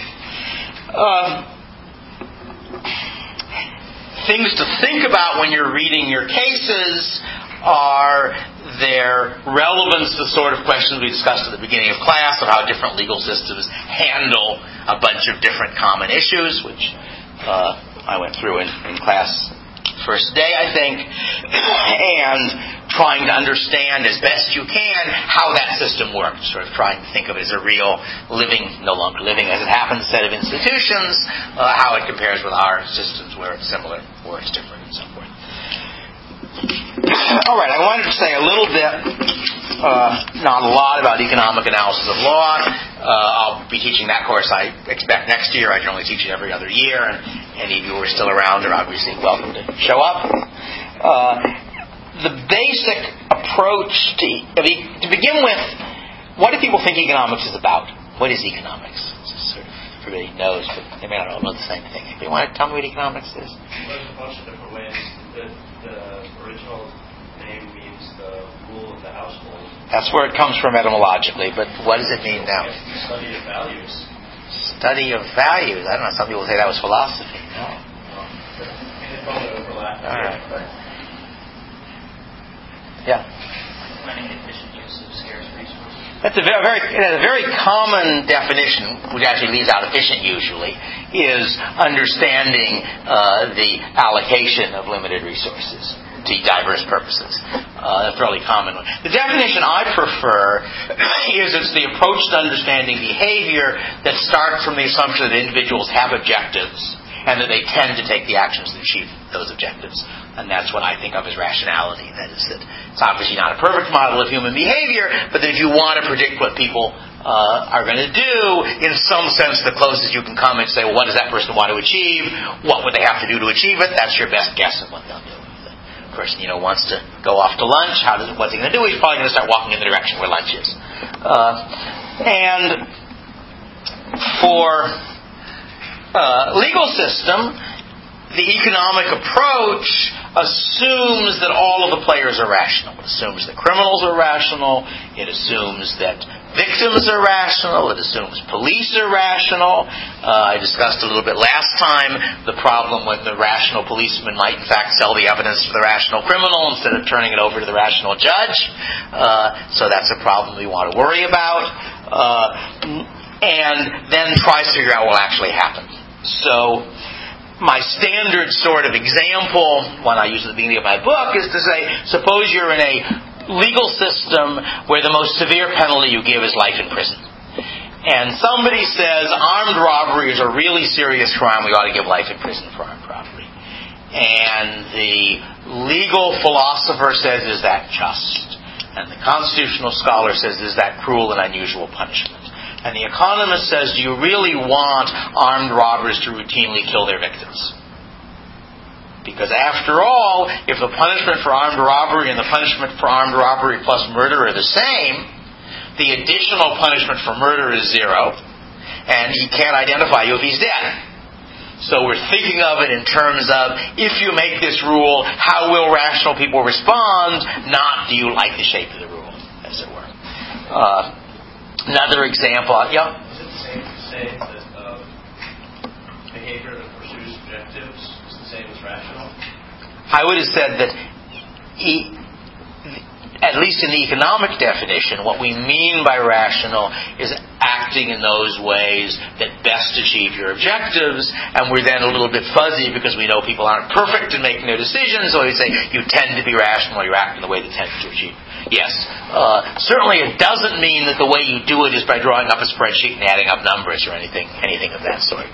Things to think about when you're reading your cases are their relevance to the sort of questions we discussed at the beginning of class of how different legal systems handle a bunch of different common issues, which I went through in class first day, I think, and trying to understand as best you can how that system works, sort of trying to think of it as a real living, no longer living as it happens, set of institutions, how it compares with our systems where it's similar or it's different and so forth. All right, I wanted to say a little bit, not a lot, about economic analysis of law. I'll be teaching that course, I expect, next year. I generally teach it every other year, and any of you who are still around are obviously welcome to show up. The basic approach to begin with, what do people think economics is about? What is economics? Just sort of everybody knows, but they may not all know the same thing. Anybody want to tell me what economics is?
There's a bunch of different ways. The original name means the rule of the household.
That's where it comes from etymologically, but what does it mean now?
Study of values.
Study of values. I don't know, some people say that was philosophy. No.
It's probably overlap.
All right. Yeah.
Planning efficient use of scarce resources.
That's a very common definition, which actually leaves out efficient usually, is understanding the allocation of limited resources to diverse purposes. A fairly common one. The definition I prefer is it's the approach to understanding behavior that starts from the assumption that individuals have objectives and that they tend to take the actions to achieve those objectives. And that's what I think of as rationality. That is that it's obviously not a perfect model of human behavior, but that if you want to predict what people are going to do, in some sense the closest you can come and say, well, what does that person want to achieve? What would they have to do to achieve it? That's your best guess of what they'll do. If the person, wants to go off to lunch, what's he going to do? He's probably going to start walking in the direction where lunch is. And for legal system, the economic approach assumes that all of the players are rational. It assumes that criminals are rational. It assumes that victims are rational. It assumes police are rational. I discussed a little bit last time the problem when the rational policeman might in fact sell the evidence to the rational criminal instead of turning it over to the rational judge. So that's a problem we want to worry about. And then tries to figure out what will actually happen. So my standard sort of example, one I use at the beginning of my book, is to say, suppose you're in a legal system where the most severe penalty you give is life in prison. And somebody says armed robbery is a really serious crime, we ought to give life in prison for armed robbery. And the legal philosopher says, is that just? And the constitutional scholar says, is that cruel and unusual punishment? And the economist says, do you really want armed robbers to routinely kill their victims? Because after all, if the punishment for armed robbery and the punishment for armed robbery plus murder are the same, the additional punishment for murder is 0, and he can't identify you if he's dead. So we're thinking of it in terms of, if you make this rule, how will rational people respond, not do you like the shape of the rule, as it were. Another example, yeah?
Is it the same to say that behavior that pursues objectives is the same as rational?
I would have said that, at least in the economic definition, what we mean by rational is acting in those ways that best achieve your objectives, and we're then a little bit fuzzy because we know people aren't perfect in making their decisions, so we say you tend to be rational, you act in the way that tends to achieve. Yes. Certainly it doesn't mean that the way you do it is by drawing up a spreadsheet and adding up numbers or anything of that sort.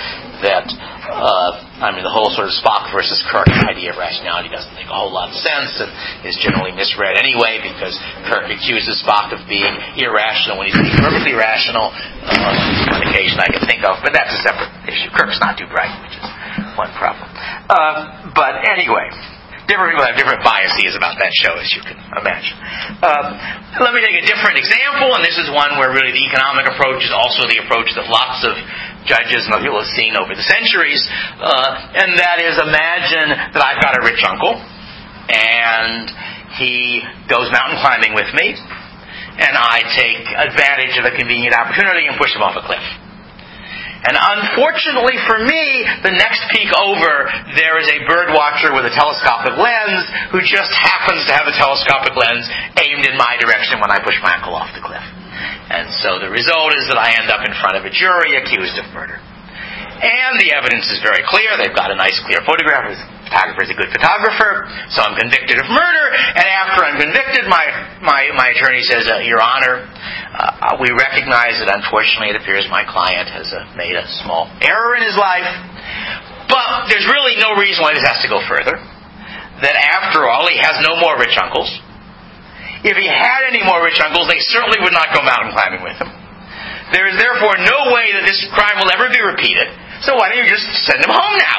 The whole sort of Spock versus Kirk idea of rationality doesn't make a whole lot of sense and is generally misread anyway, because Kirk accuses Spock of being irrational when he's being perfectly rational. On occasion I can think of, but that's a separate issue. Kirk's not too bright, which is one problem. But anyway, different people have different biases about that show, as you can imagine. Let me take a different example, and this is one where really the economic approach is also the approach that lots of judges and other people have seen over the centuries, and that is, imagine that I've got a rich uncle, and he goes mountain climbing with me, and I take advantage of a convenient opportunity and push him off a cliff. And unfortunately for me, the next peak over, there is a bird watcher with a telescopic lens who just happens to have a telescopic lens aimed in my direction when I push my uncle off the cliff. And so the result is that I end up in front of a jury accused of murder. And the evidence is very clear. They've got a nice clear photograph. The photographer is a good photographer. So I'm convicted of murder. And after I'm convicted, my attorney says, Your Honor, we recognize that unfortunately it appears my client has made a small error in his life. But there's really no reason why this has to go further. That after all, he has no more rich uncles. If he had any more rich uncles, they certainly would not go mountain climbing with him. There is therefore no way that this crime will ever be repeated. So why don't you just send him home now?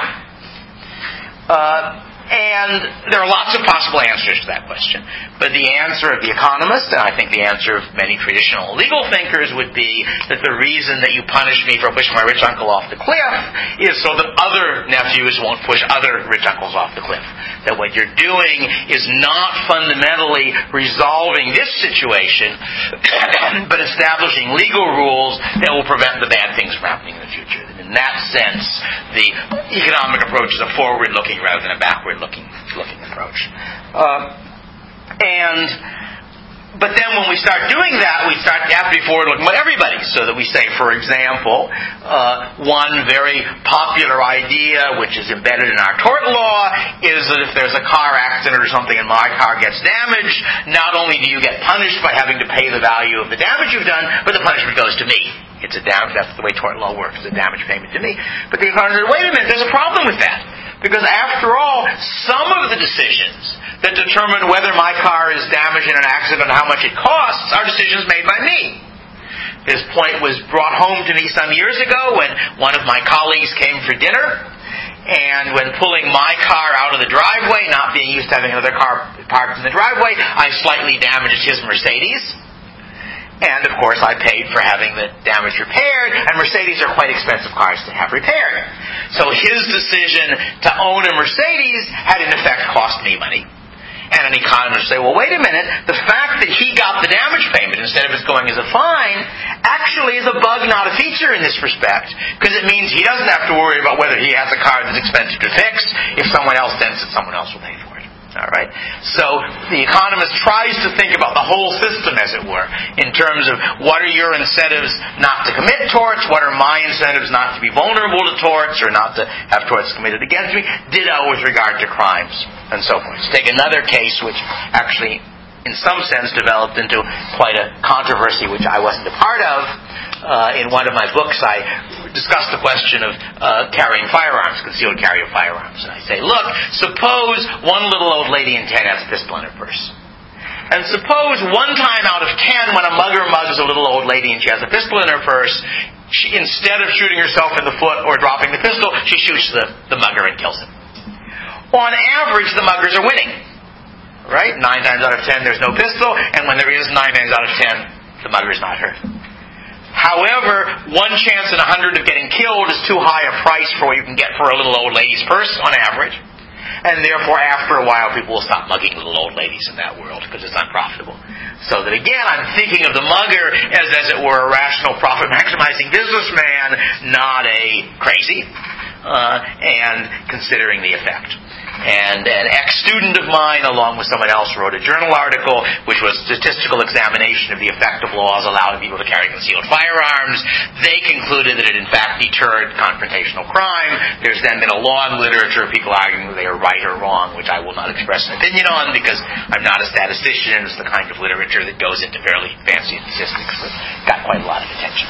And there are lots of possible answers to that question. But the answer of the economist, and I think the answer of many traditional legal thinkers, would be that the reason that you punish me for pushing my rich uncle off the cliff is so that other nephews won't push other rich uncles off the cliff. That what you're doing is not fundamentally resolving this situation, but establishing legal rules that will prevent the bad things from happening in the future. In that sense, the economic approach is a forward-looking rather than a backward-looking approach. But then when we start doing that, we have to be forward-looking about everybody. So that we say, for example, one very popular idea, which is embedded in our tort law, is that if there's a car accident or something and my car gets damaged, not only do you get punished by having to pay the value of the damage you've done, but the punishment goes to me. It's a damage. That's the way tort law works. It's a damage payment to me. But the economist said, wait a minute, there's a problem with that. Because after all, some of the decisions that determine whether my car is damaged in an accident and how much it costs are decisions made by me. This point was brought home to me some years ago when one of my colleagues came for dinner, and when pulling my car out of the driveway, not being used to having another car parked in the driveway, I slightly damaged his Mercedes. And, of course, I paid for having the damage repaired, and Mercedes are quite expensive cars to have repaired. So his decision to own a Mercedes had, in effect, cost me money. And an economist would say, well, wait a minute, the fact that he got the damage payment instead of it going as a fine actually is a bug, not a feature in this respect, because it means he doesn't have to worry about whether he has a car that's expensive to fix. If someone else sends it, someone else will pay for it. All right. So the economist tries to think about the whole system, as it were, in terms of what are your incentives not to commit torts, what are my incentives not to be vulnerable to torts or not to have torts committed against me, ditto with regard to crimes, and so forth. Let's take another case which actually, in some sense, developed into quite a controversy which I wasn't a part of. In one of my books, I discussed the question of carrying firearms, concealed carry of firearms. And I say, look, suppose one little old lady in 10 has a pistol in her purse. And suppose one time out of 10, when a mugger mugs a little old lady and she has a pistol in her purse, she, instead of shooting herself in the foot or dropping the pistol, she shoots the mugger and kills him. On average, the muggers are winning. Right? 9 times out of 10, there's no pistol, and when there is, 9 times out of 10, the mugger is not hurt. However, 1 chance in 100 of getting killed is too high a price for what you can get for a little old lady's purse, on average. And therefore, after a while, people will stop mugging little old ladies in that world, because it's unprofitable. So that again, I'm thinking of the mugger as it were, a rational, profit-maximizing businessman, not a crazy, and considering the effect. And an ex-student of mine, along with someone else, wrote a journal article which was statistical examination of the effect of laws allowing people to carry concealed firearms. They concluded that it in fact deterred confrontational crime. There's then been a long literature of people arguing whether they are right or wrong, which I will not express an opinion on because I'm not a statistician, and it's the kind of literature that goes into fairly fancy statistics that got quite a lot of attention.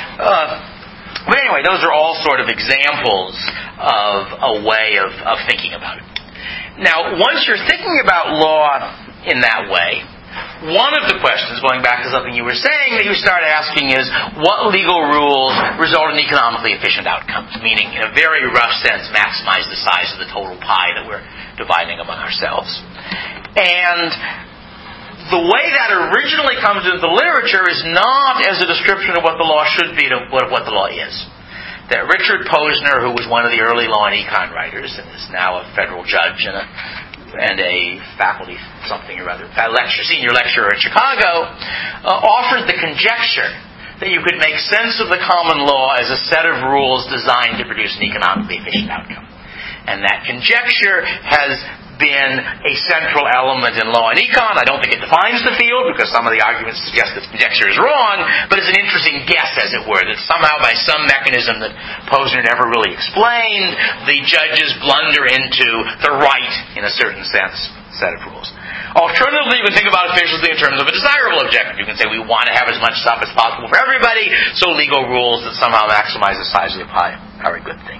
But anyway, those are all sort of examples of a way of thinking about it. Now, once you're thinking about law in that way, one of the questions, going back to something you were saying, that you start asking is, what legal rules result in economically efficient outcomes? Meaning, in a very rough sense, maximize the size of the total pie that we're dividing among ourselves. And the way that originally comes into the literature is not as a description of what the law should be to what the law is. That Richard Posner, who was one of the early law and econ writers, and is now a federal judge and a faculty something or other, senior lecturer at Chicago, offered the conjecture that you could make sense of the common law as a set of rules designed to produce an economically efficient outcome. And that conjecture has been a central element in law and econ. I don't think it defines the field, because some of the arguments suggest that the conjecture is wrong, but it's an interesting guess, as it were, that somehow by some mechanism that Posner never really explained, the judges blunder into the right, in a certain sense, set of rules. Alternatively, you can think about efficiency in terms of a desirable objective. You can say we want to have as much stuff as possible for everybody, so legal rules that somehow maximize the size of the pie are a good thing.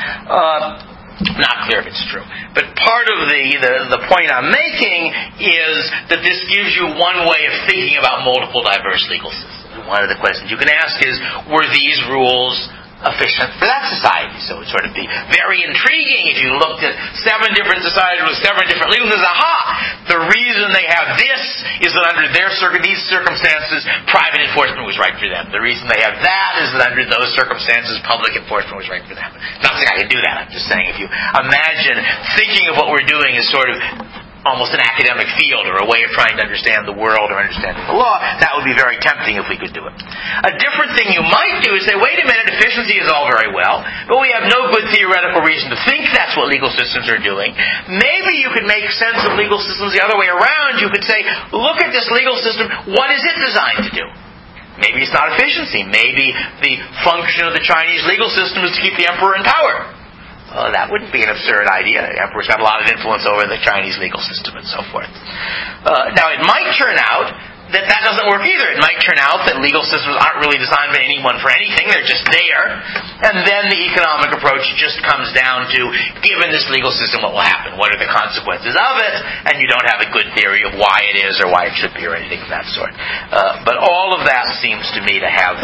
Not clear if it's true. But part of the point I'm making is that this gives you one way of thinking about multiple diverse legal systems. One of the questions you can ask is, were these rules efficient for that society? So it would sort of be very intriguing if you looked at 7 different societies with 7 different legal systems. Aha! The reason they have this is that under these circumstances, private enforcement was right for them. The reason they have that is that under those circumstances, public enforcement was right for them. Not saying I can do that. I'm just saying if you imagine thinking of what we're doing as sort of almost an academic field or a way of trying to understand the world or understanding the law, that would be very tempting if we could do it. A different thing you might do is say, wait a minute, efficiency is all very well, but we have no good theoretical reason to think that's what legal systems are doing. Maybe you could make sense of legal systems the other way around. You could say, look at this legal system, what is it designed to do? Maybe it's not efficiency. Maybe the function of the Chinese legal system is to keep the emperor in power. That wouldn't be an absurd idea. The emperor's got a lot of influence over the Chinese legal system and so forth. Now, it might turn out that doesn't work either. It might turn out that legal systems aren't really designed by anyone for anything. They're just there. And then the economic approach just comes down to, given this legal system, what will happen? What are the consequences of it? And you don't have a good theory of why it is or why it should be or anything of that sort. But all of that seems to me to have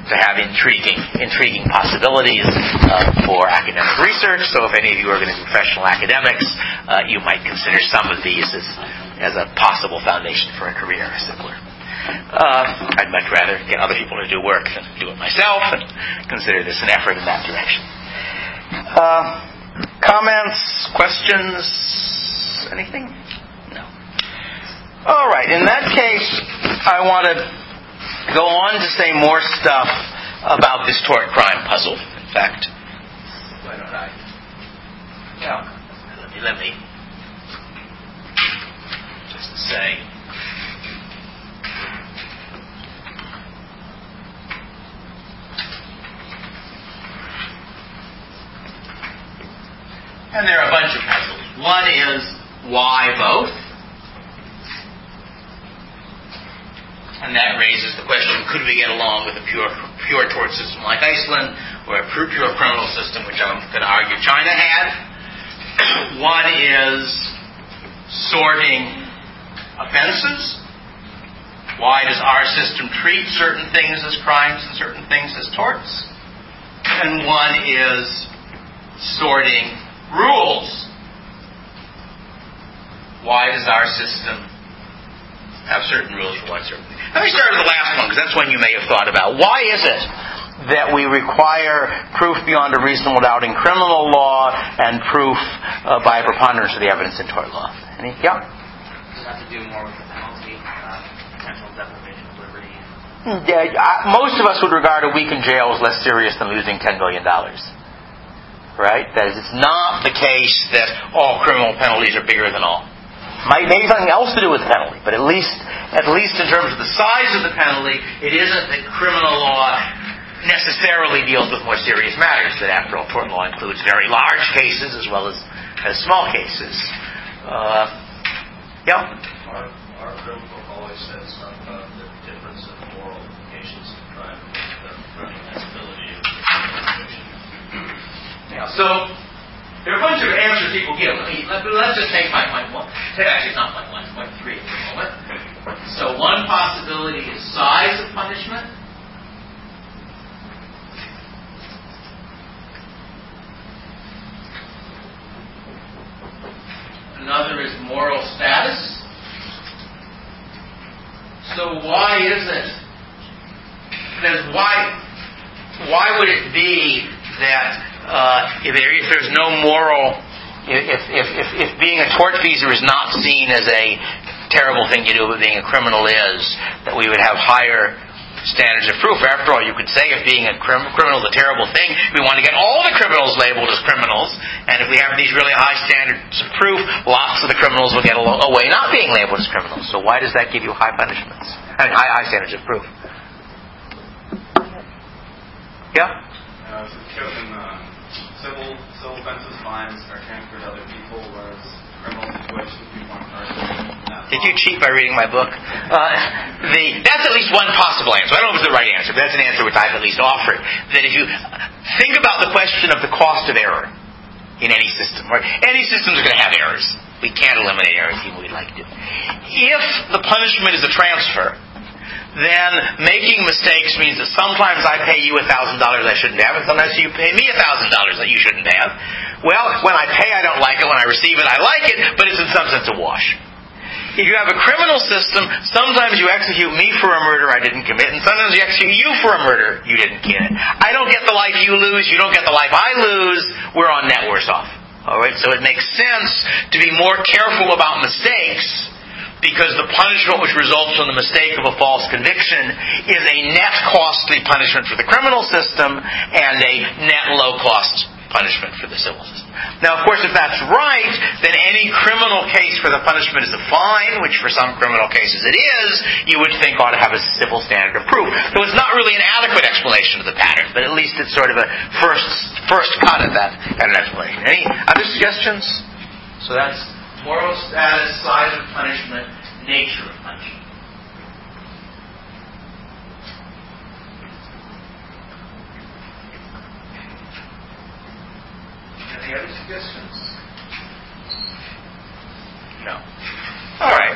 intriguing possibilities for academic research. So if any of you are going to be professional academics, you might consider some of these as a possible foundation for a career, as it were. I'd much rather get other people to do work than do it myself, and consider this an effort in that direction. Comments? Questions? Anything? No. All right. In that case, I want to go on to say more stuff about this tort crime puzzle. In fact, why don't I? Yeah. Let me. say. And there are a bunch of puzzles. One is, why both? And that raises the question, could we get along with a pure tort system like Iceland, or a pure criminal system, which I'm going to argue China had? One is sorting offenses. Why does our system treat certain things as crimes and certain things as torts? And one is sorting rules. Why does our system have certain rules for one certain thing? Let me start with the last one, because that's one you may have thought about. Why is it that we require proof beyond a reasonable doubt in criminal law and proof by a preponderance of the evidence in tort law? Any? Yeah?
Does it have to do more with the penalty, potential deprivation of liberty?
Most of us would regard a week in jail as less serious than losing $10 million. Right? That is, it's not the case that all criminal penalties are bigger than all. Maybe something else to do with the penalty, but at least in terms of the size of the penalty, it isn't that criminal law necessarily deals with more serious matters. That after all, tort law includes very large cases as well as small cases. Yeah.
Our criminal book always says something about the difference in moral implications of crime and the recognizability of conviction.
Yeah. So there are a bunch of answers people give. Let's just take my point one. Actually, it's not point one. It's point three for a moment. So one possibility is size of punishment. Another is moral status. So why is it? Why would it be that if there's no moral, if being a tortfeasor is not seen as a terrible thing to do, but being a criminal is, that we would have higher standards of proof? After all, you could say if being a criminal is a terrible thing, we want to get all the criminals labeled as criminals, and if we have these really high standards of proof, lots of the criminals will get away not being labeled as criminals. So why does that give you high punishments? I mean, high standards of proof? Yeah?
Civil offenses, fines are transferred to other people, whereas criminal situations, people aren't charged.
Did you cheat by reading my book? That's at least one possible answer. I don't know if it's the right answer, but that's an answer which I've at least offered. That if you think about the question of the cost of error in any system, right? Any systems are going to have errors. We can't eliminate errors even if we'd like to. If the punishment is a transfer, then making mistakes means that sometimes I pay you $1,000 I shouldn't have, and sometimes you pay me $1,000 that you shouldn't have. Well, when I pay, I don't like it. When I receive it, I like it, but it's in some sense a wash. If you have a criminal system, sometimes you execute me for a murder I didn't commit, and sometimes you execute you for a murder you didn't commit. I don't get the life you lose, you don't get the life I lose, we're on net worse off. Alright, so it makes sense to be more careful about mistakes, because the punishment which results from the mistake of a false conviction is a net costly punishment for the criminal system and a net low-cost punishment for the civil system. Now, of course, if that's right, then any criminal case where the punishment is a fine, which for some criminal cases it is, you would think ought to have a civil standard of proof. So it's not really an adequate explanation of the pattern, but at least it's sort of a first cut at that kind of explanation. Any other suggestions? So that's moral status, size of punishment, nature of punishment. Any other suggestions? No. All right.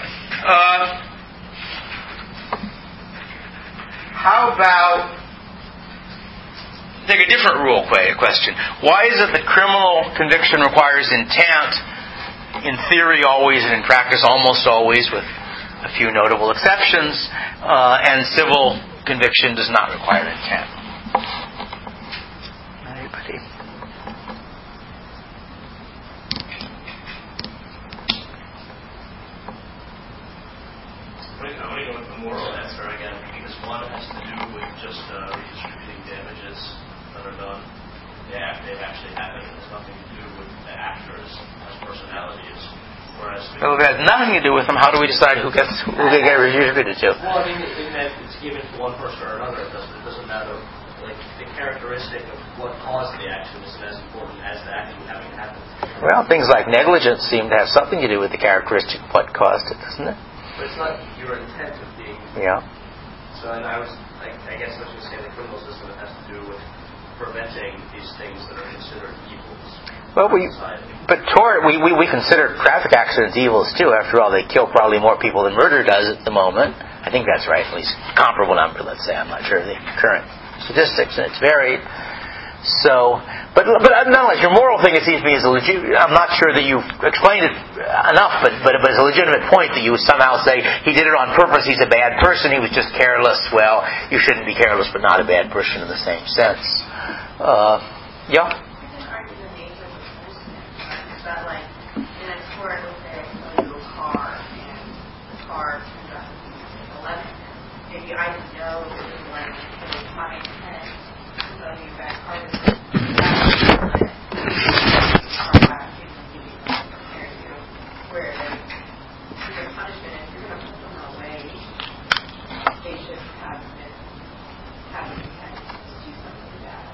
How about take a different rule question? Why is it that criminal conviction requires intent? In theory, always, and in practice, almost always, with a few notable exceptions, and civil conviction does not require intent. Anybody?
I'm going to go with the moral answer again, because one has to do with just redistributing damages that are done. They've actually happened. It has nothing to do with the actors as personalities. Whereas
Well, if it has nothing to do with them, how do we decide who they get distributed to?
well, I mean, in that it's given to one person or another, it doesn't matter. Like the characteristic of what caused the action isn't as important as the action having happened.
Well, things like negligence seem to have something to do with the characteristic of what caused it, doesn't it?
But it's not your intent of being.
Yeah.
So, and I guess I was going to say the criminal system has to do with preventing these things that are considered evils.
Well, but tort, we consider traffic accidents evils too. After all, they kill probably more people than murder does at the moment. I think that's right, at least comparable number. Let's say, I'm not sure of the current statistics, and it's varied. So, but nonetheless, your moral thing, it seems to me, is a legit. I'm not sure that you've explained it enough, but it's a legitimate point that you somehow say he did it on purpose. He's a bad person. He was just careless. Well, you shouldn't be careless, but not a bad person in the same sense. Yeah.
But like in a tort, let's say I sell you a car and the car turns out to be 11. Maybe I didn't know it was 11. It was my intent to sell you that car. Where the punishment is you're going to put them away. They should have the intent to do something bad.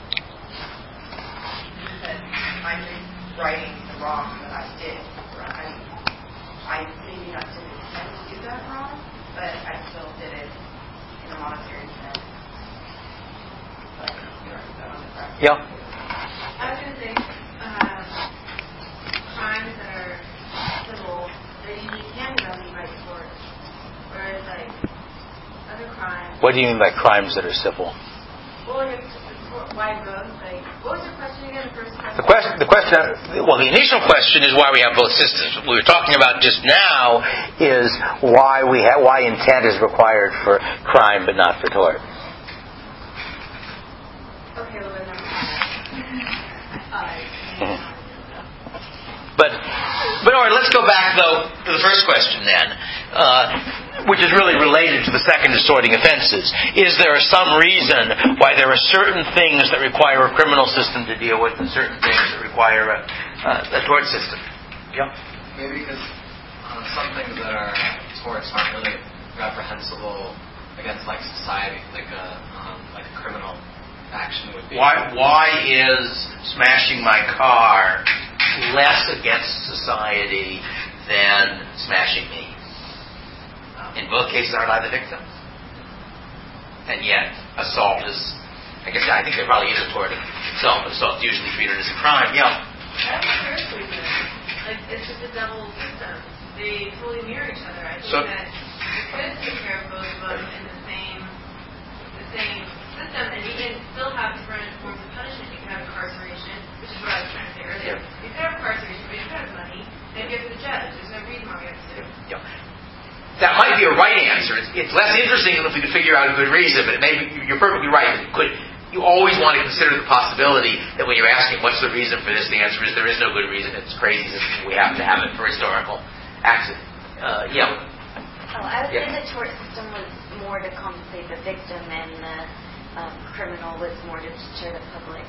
Because I'm just righting the wrong that I did. I maybe not didn't intend to do that wrong, but I still did it in a monetary sense. But
Yeah.
I was going to say, crimes that are civil, you can be by court, whereas like other crimes.
What do you mean by crimes that are civil?
Well, why both? Like, what was your question again? The first question.
The initial question is why we have both systems. What we were talking about just now is why intent is required for crime but not for tort.
Okay, well then
But all right, let's go back though to the first question then, which is really related to the second distorting offenses. Is there some reason why there are certain things that require a criminal system to deal with and certain things that require a tort system? Yeah.
Maybe because some things that are torts aren't really reprehensible against like society, like a criminal action would be.
Why is smashing my car less against society than smashing me? In both cases, aren't I the victim? And yet, assault is, I think there probably is a tort itself, but assault is usually treated as a crime. Yeah.
that's the first reason. Like, it's just a double system. They totally mirror each other. I think that you could take care of both of them in the same system, and you can still have different forms of punishment. You can have incarceration, which is what I was trying to say earlier. You could have incarceration, but you could have money, and give it to the judge. There's no reason why we have to.
Yeah. That might be a right answer. It's less interesting if we could figure out a good reason, but you're perfectly right. You always want to consider the possibility that when you're asking what's the reason for this, the answer is there is no good reason. It's crazy. We have to have it for historical accident. Yeah.
I would say the tort system was more to compensate the victim, and the criminal was more to deter the public.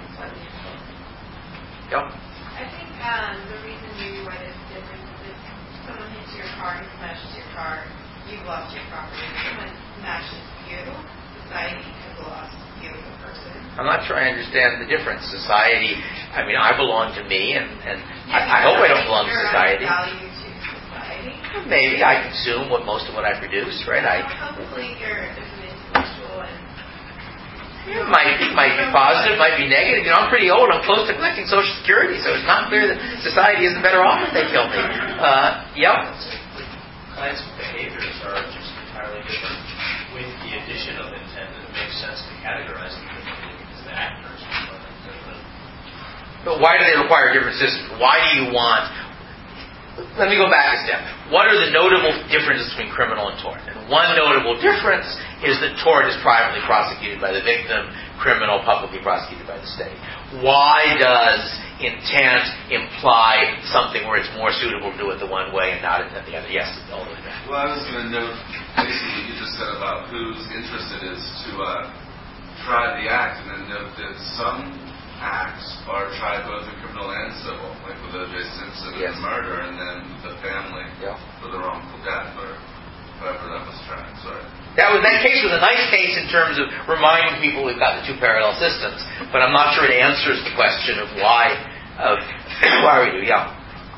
Yeah.
I think the reason you why there's a difference is if someone hits your car and smashes your car, you've lost your property. If someone smashes you, society has lost you, the person.
I'm not sure I understand the difference. Society, I belong to me, and I hope I don't belong to society.
Value to society.
Maybe I consume most of what I produce, right?
Hopefully there's an intellectual and
it might be positive, might be negative. I'm pretty old. I'm close to collecting Social Security, so it's not clear that society isn't better off if they kill me. Yeah.
Kinds of behaviors are just entirely different with the addition of intent. It makes sense to categorize them differently because the actors are different.
But why do they require different systems? Why do you want? Let me go back a step. What are the notable differences between criminal and tort? And one notable difference is that tort is privately prosecuted by the victim, criminal publicly prosecuted by the state. Why does intent imply something where it's more suitable to do it the one way and not the other? Yes, all the way back.
Well, I was going to note basically what you just said about whose interest it is to try the act, and then note that some acts are tried both in criminal and civil, like with O.J. Simpson and the murder, and then the family for the wrongful death, or however that was tried. Sorry.
That case was a nice case in terms of reminding people we've got the two parallel systems, but I'm not sure it answers the question of why we do. Yeah.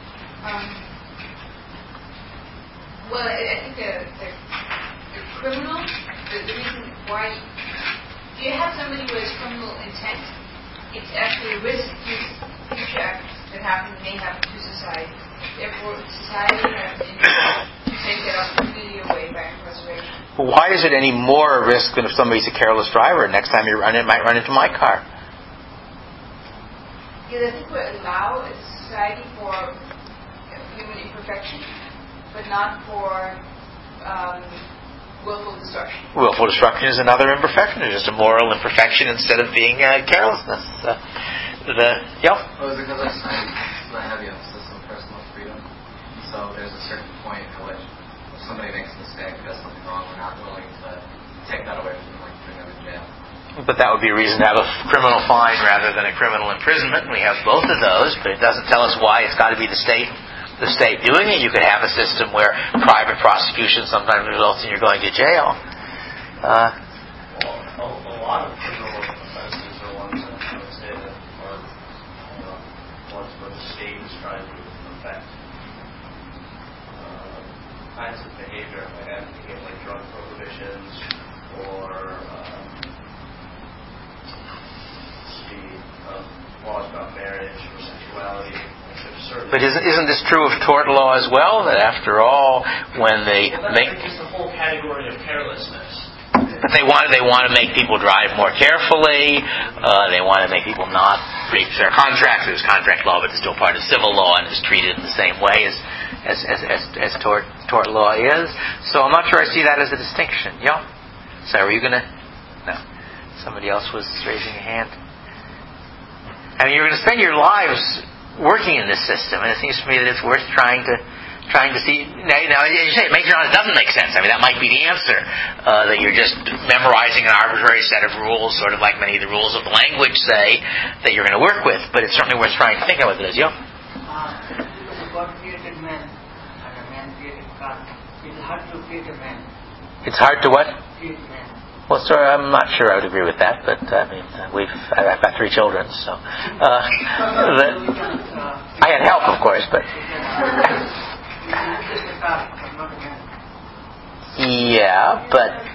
Well, I think the criminal, the reason why, if you have somebody who has criminal intent, it's actually a risk to future acts that may happen to society. Therefore, society has an interest to take that opportunity away by incarceration.
Well, why is it any more a risk than if somebody's a careless driver? Next time you run it, might run into my car.
Because I think we allow a society for human imperfection, but not for willful destruction.
Willful destruction is another imperfection. It's just a moral imperfection instead of being carelessness.
Well, it's because our society does not have the emphasis on personal freedom. So there's a certain point at which if somebody makes a mistake or does something wrong, we're not willing to take that away from them, like putting them in jail.
But that would be a reason to have a criminal fine rather than a criminal imprisonment. We have both of those, but it doesn't tell us why it's got to be the state doing it. You could have a system where private prosecution sometimes results in you going to jail.
A lot of criminal offenses are ones that I would say that are ones where the state is trying to affect kinds of behavior, like advocating like drug prohibitions or laws about marriage or sexuality.
But isn't this true of tort law as well? That after all, when they make
just the whole category of carelessness.
But they want to make people drive more carefully. They want to make people not breach their contracts. There's contract law, but it's still part of civil law and is treated in the same way as tort law is. So I'm not sure I see that as a distinction. Yeah. So were you gonna? No. Somebody else was raising a hand. I mean, you're going to spend your lives working in this system, and it seems to me that it's worth trying to see. Now, you say it doesn't make sense. I mean, that might be the answer, that you're just memorizing an arbitrary set of rules, sort of like many of the rules of the language say that you're going to work with. But it's certainly worth trying to think of it as.
God created man, and a man created God. It's hard to create a man.
It's hard to what?
Create man.
Well, sir, I'm not sure I would agree with that, but I mean, I've got 3 children, so I had help, of course, but yeah,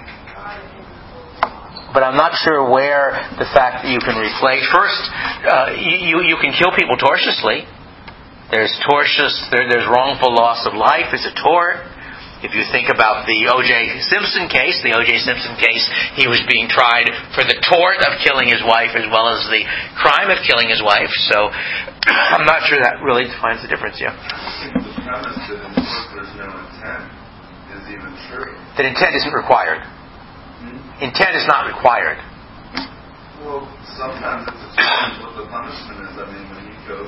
but I'm not sure where the fact that you can reflate. First, you can kill people tortiously. There's wrongful loss of life is a tort. If you think about the O.J. Simpson case, he was being tried for the tort of killing his wife as well as the crime of killing his wife. So I'm not sure that really defines the difference. Yeah.
I think the premise that in tort there's no intent is even true.
That intent isn't required. Intent is not required.
Well, sometimes it determines what the punishment is. I mean, when you go...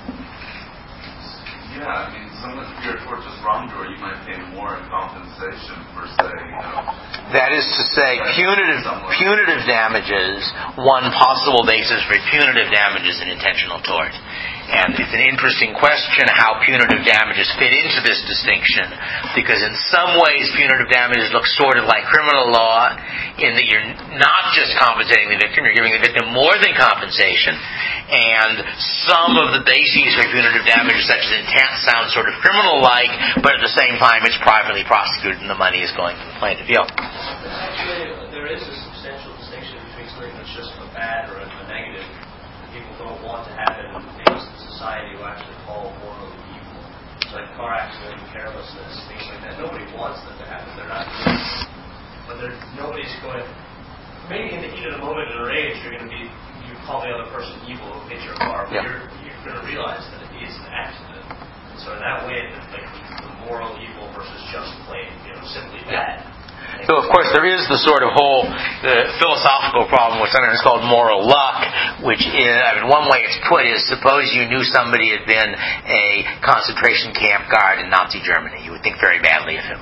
Yeah, I mean, someone if you're a tortious wrongdoer, you might pay more in compensation for, say,
That is to say, punitive damages, one possible basis for punitive damages in intentional tort. And it's an interesting question how punitive damages fit into this distinction, because in some ways punitive damages look sort of like criminal law in that you're not just compensating the victim, you're giving the victim more than compensation. And some of the bases for punitive damages, such as intent, sound sort of criminal-like, but at the same time it's privately prosecuted and the money is going to the plaintiff. Yeah.
Actually, there is a substantial distinction between something that's just a bad or a negative that people don't want to happen in things that society will actually call morally evil. It's like car accident, carelessness, things like that. Nobody wants them to happen. They're not. But nobody's going to... Maybe in the heat of the moment in a rage, you call the other person evil who hit your car, but you're going to realize that it is an accident. And so in that way, like the moral evil versus just plain, simply bad.
So, of course, there is the sort of whole philosophical problem with something that's called moral luck, which is, one way it's put is, suppose you knew somebody had been a concentration camp guard in Nazi Germany. You would think very badly of him.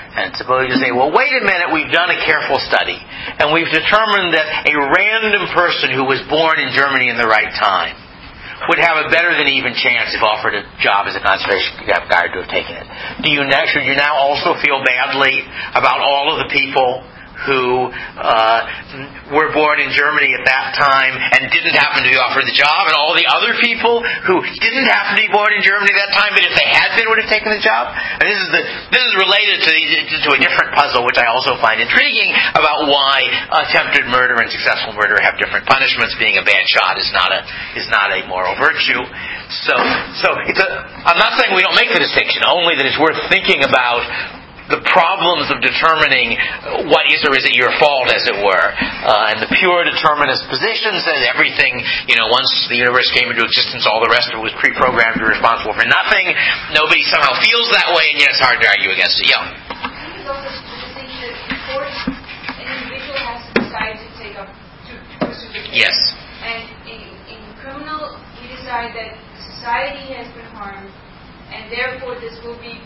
And suppose you say, well, wait a minute, we've done a careful study, and we've determined that a random person who was born in Germany in the right time would have a better than even chance if offered a job as a conservation guide to have taken it. Should you now also feel badly about all of the people who were born in Germany at that time and didn't happen to be offered the job, and all the other people who didn't happen to be born in Germany at that time, but if they had been, would have taken the job? And this is related to a different puzzle, which I also find intriguing, about why attempted murder and successful murder have different punishments. Being a bad shot is not a moral virtue. So I'm not saying we don't make the distinction, only that it's worth thinking about the problems of determining what is or isn't your fault, as it were. And the pure determinist position says everything, once the universe came into existence, all the rest of it was pre-programmed to be responsible for nothing. Nobody somehow feels that way, and yet it's hard to argue against it. Yeah?
I think it's also the distinction that in court, an individual has to decide to pursue the case.
Yes.
And in criminal, we decide that society has been harmed, and therefore this will be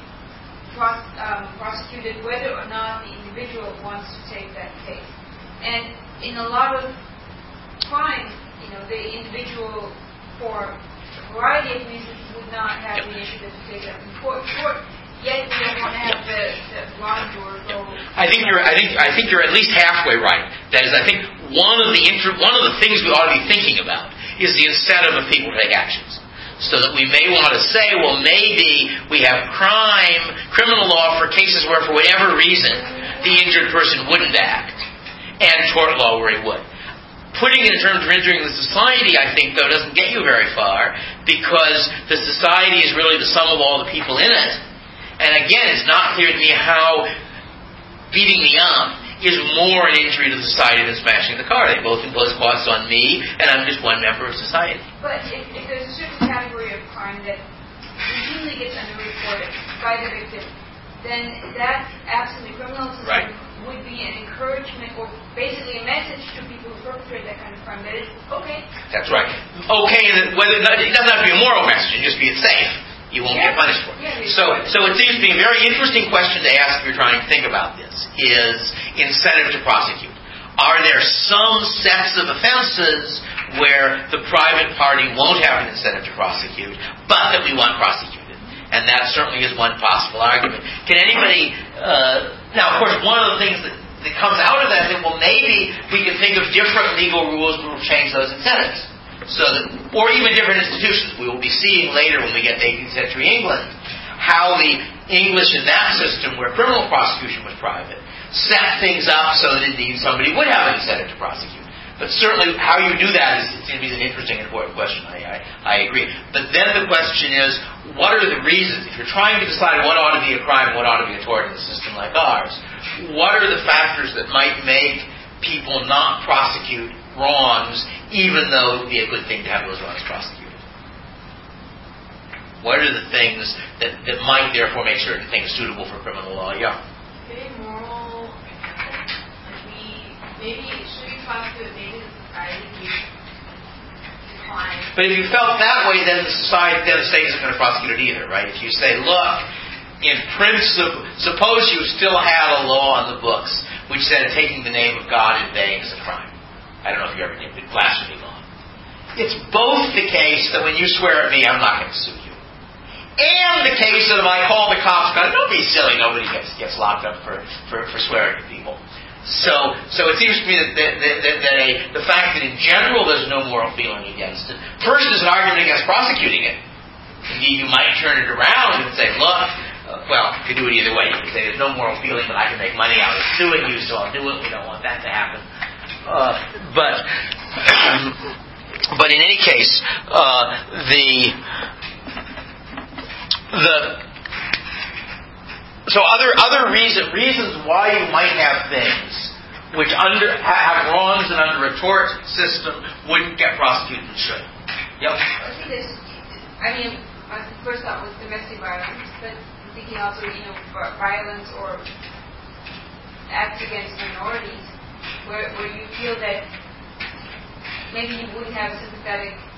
prosecuted whether or not the individual wants to take that case. And in a lot of crimes, the individual, for a variety of reasons, would not have the initiative to take it up in court. Yet we don't want to have the blind door go.
I think you're at least halfway right. That is, I think one of the things we ought to be thinking about is the incentive of people to take actions. So that we may want to say, well, maybe we have criminal law for cases where, for whatever reason, the injured person wouldn't act, and tort law where he would. Putting it in terms of injuring the society, I think, though, doesn't get you very far, because the society is really the sum of all the people in it. And again, it's not clear to me how beating me up is more an injury to the society than smashing the car. They both impose costs on me, and I'm just one member of society.
But if there's a certain category of crime that routinely gets underreported by the victim, then that, absent the criminal system, would be an encouragement or basically a message to people who perpetrate that kind of crime that it's okay.
That's right. Okay, and it doesn't have to be a moral message, just be it's safe. You won't get punished for it. So it seems to be a very interesting question to ask if you're trying to think about this, is incentive to prosecute. Are there some sets of offenses where the private party won't have an incentive to prosecute, but that we want prosecuted? And that certainly is one possible argument. Can anybody... now, of course, one of the things that comes out of that is, well, maybe we can think of different legal rules that will change those incentives. Or even different institutions. We will be seeing later when we get to 18th century England how the English in that system, where criminal prosecution was private, set things up so that indeed somebody would have an incentive to prosecute. But certainly how you do that is an interesting and important question. I agree. But then the question is, what are the reasons? If you're trying to decide what ought to be a crime and what ought to be a tort in a system like ours, what are the factors that might make people not prosecute wrongs, even though it would be a good thing to have those wrongs prosecuted? What are the things that might therefore make certain things suitable for criminal law? Yeah.
Very moral. Maybe should we prosecute? Maybe the society decline.
But if you felt that way, then the state isn't going to prosecute it either, right? If you say, look, in principle, suppose you still had a law on the books which said taking the name of God in vain is a crime. I don't know if you ever did, but blasphemy law. It's both the case that when you swear at me, I'm not going to sue you, and the case that if I call the cops, don't be silly, nobody gets locked up for swearing at people. So it seems to me that the fact that in general there's no moral feeling against it, first is an argument against prosecuting it. Indeed, you might turn it around and say, look, well, you could do it either way. You could say there's no moral feeling, but I can make money out of suing you, so I'll do it. We don't want that to happen. But in any case, so other reasons why you might have things which have wrongs and under a tort system wouldn't get prosecuted and should. Yep.
I mean, my first thought was domestic violence, but I'm thinking also, violence or acts against minorities, where you feel that maybe you wouldn't have a sympathetic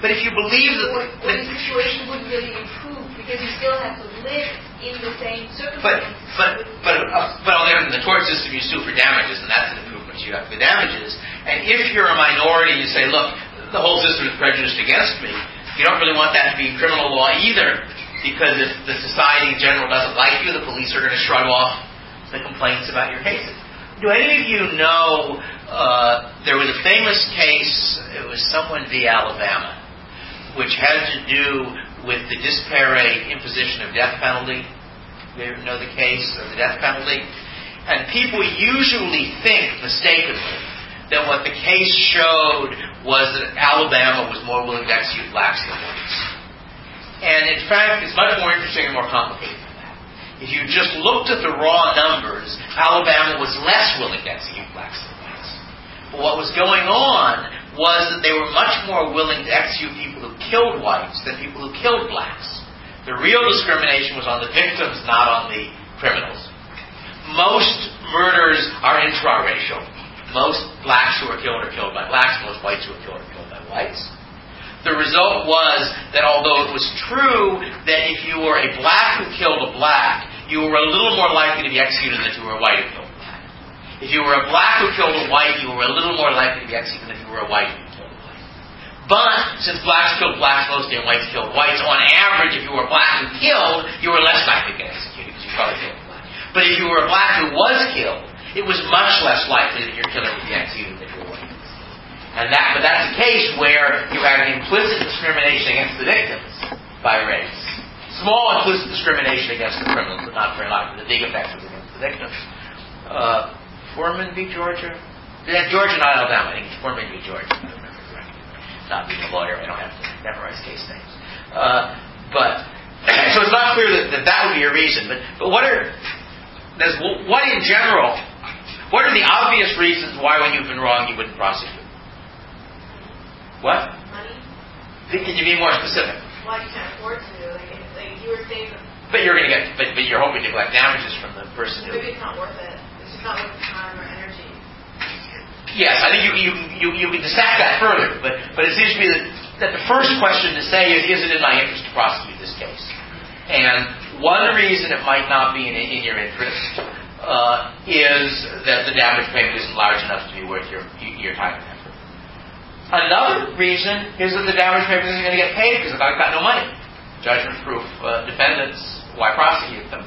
But if you believe that...
Or the situation wouldn't really improve because you still have to live in the same circumstances.
But on the tort system, you sue for damages, and that's an improvement. You have the damages. And if you're a minority, you say, look, the whole system is prejudiced against me. You don't really want that to be criminal law either, because if the society in general doesn't like you, the police are going to shrug off the complaints about your cases. Do any of you know there was a famous case, it was someone v. Alabama, which had to do with the disparate imposition of death penalty. You know the case of the death penalty? And people usually think, mistakenly, that what the case showed was that Alabama was more willing to execute blacks than whites. And in fact, it's much more interesting and more complicated than that. If you just looked at the raw numbers, Alabama was less willing to execute blacks than whites. But what was going on was that they were much more willing to execute people who killed whites than people who killed blacks. The real discrimination was on the victims, not on the criminals. Most murders are intraracial. Most blacks who are killed by blacks. Most whites who are killed by whites. The result was that although it was true that if you were a black who killed a black, you were a little more likely to be executed than if you were a white who killed a black. If you were a black who killed a white, you were a little more likely to be executed than if you were a white who killed a white. But since blacks killed blacks mostly and whites killed whites, on average, if you were a black who killed, you were less likely to get executed because you probably killed a black. But if you were a black who was killed, it was much less likely that your killer would be executed than if you were white. But that's a case where you have an implicit discrimination against the victims by race. Small implicit discrimination against the criminals, but not very likely. The big effect was against the victims. Foreman v. Georgia? Georgia, not Alabama. I think it's Foreman v. Georgia. I don't remember correctly. Not being a lawyer, I don't have to memorize case names. So it's not clear that would be a reason. But what in general, what are the obvious reasons why when you've been wrong you wouldn't prosecute? What?
Money.
Can you be more specific?
Well, you can't afford to. Like you were saying.
But you're going to get. But you're hoping to collect damages from the person who.
Maybe it's not worth it. It's just not worth the time or energy.
Yes, I think you can stack that further. But it seems to me that the first question to say is it in my interest to prosecute this case? And one reason it might not be in your interest is that the damage payment isn't large enough to be worth your time and effort. Another reason is that the damage payment isn't going to get paid because I've got no money. Judgment-proof defendants, why prosecute them?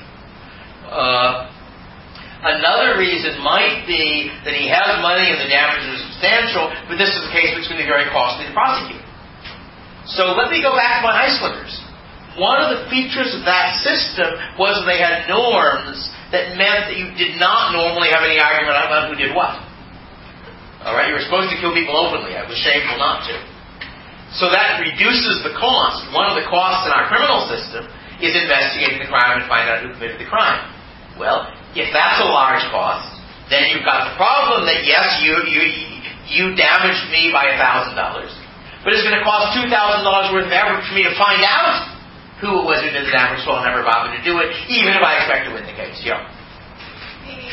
Another reason might be that he has money and the damages are substantial, but this is a case which is going to be very costly to prosecute. So let me go back to my Icelanders. One of the features of that system was that they had norms that meant that you did not normally have any argument about who did what. All right, you were supposed to kill people openly. It was shameful not to. So that reduces the cost. One of the costs in our criminal system is investigating the crime and find out who committed the crime. Well, if that's a large cost, then you've got the problem that yes, you damaged me by $1,000, but it's going to cost $2,000 worth of effort for me to find out who it was who did the damage, so I'll never bother to do it, even if I expect to win the case. Yeah.
Maybe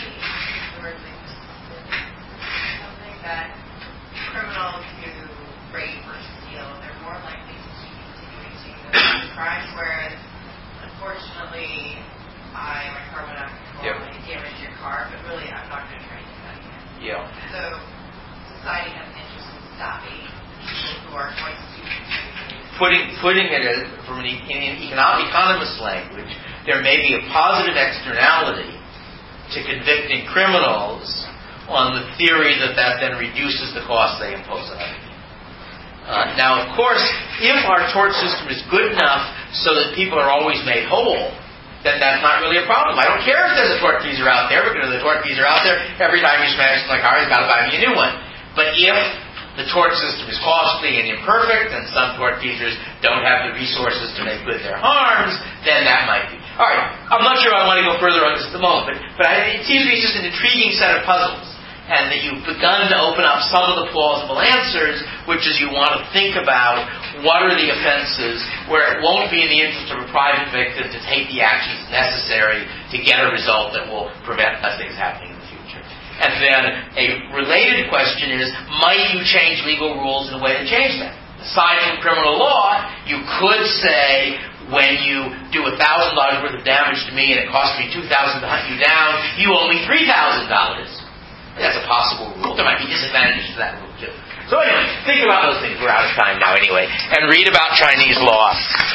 something that criminals who rape or steal, they're more likely to keep continuing to commit crimes, whereas unfortunately my car went out of control and I damaged your car, but really I'm not going to try anything about it.
Yeah.
So society has an interest in stopping people who are going to
Putting it from an economist language, there may be a positive externality to convicting criminals on the theory that then reduces the cost they impose on other people. Now, of course, if our tort system is good enough so that people are always made whole, then that's not really a problem. I don't care if there's a tortfeasor out there, because the tortfeasor out there, every time he smashes my car, he's got to buy me a new one. But if the tort system is costly and imperfect, and some tortfeasors don't have the resources to make good their harms, then that might be. All right, I'm not sure I want to go further on this at the moment, but it seems to be just an intriguing set of puzzles, and that you've begun to open up some of the plausible answers, which is you want to think about what are the offenses where it won't be in the interest of a private victim to take the actions necessary to get a result that will prevent such things happening. And then a related question is, might you change legal rules in a way to change that? aside from criminal law, you could say, when you do $1,000 worth of damage to me and it costs me $2,000 to hunt you down, you owe me $3,000. That's a possible rule. There might be disadvantages to that rule too. So anyway, think about those things. We're out of time now anyway. And read about Chinese law.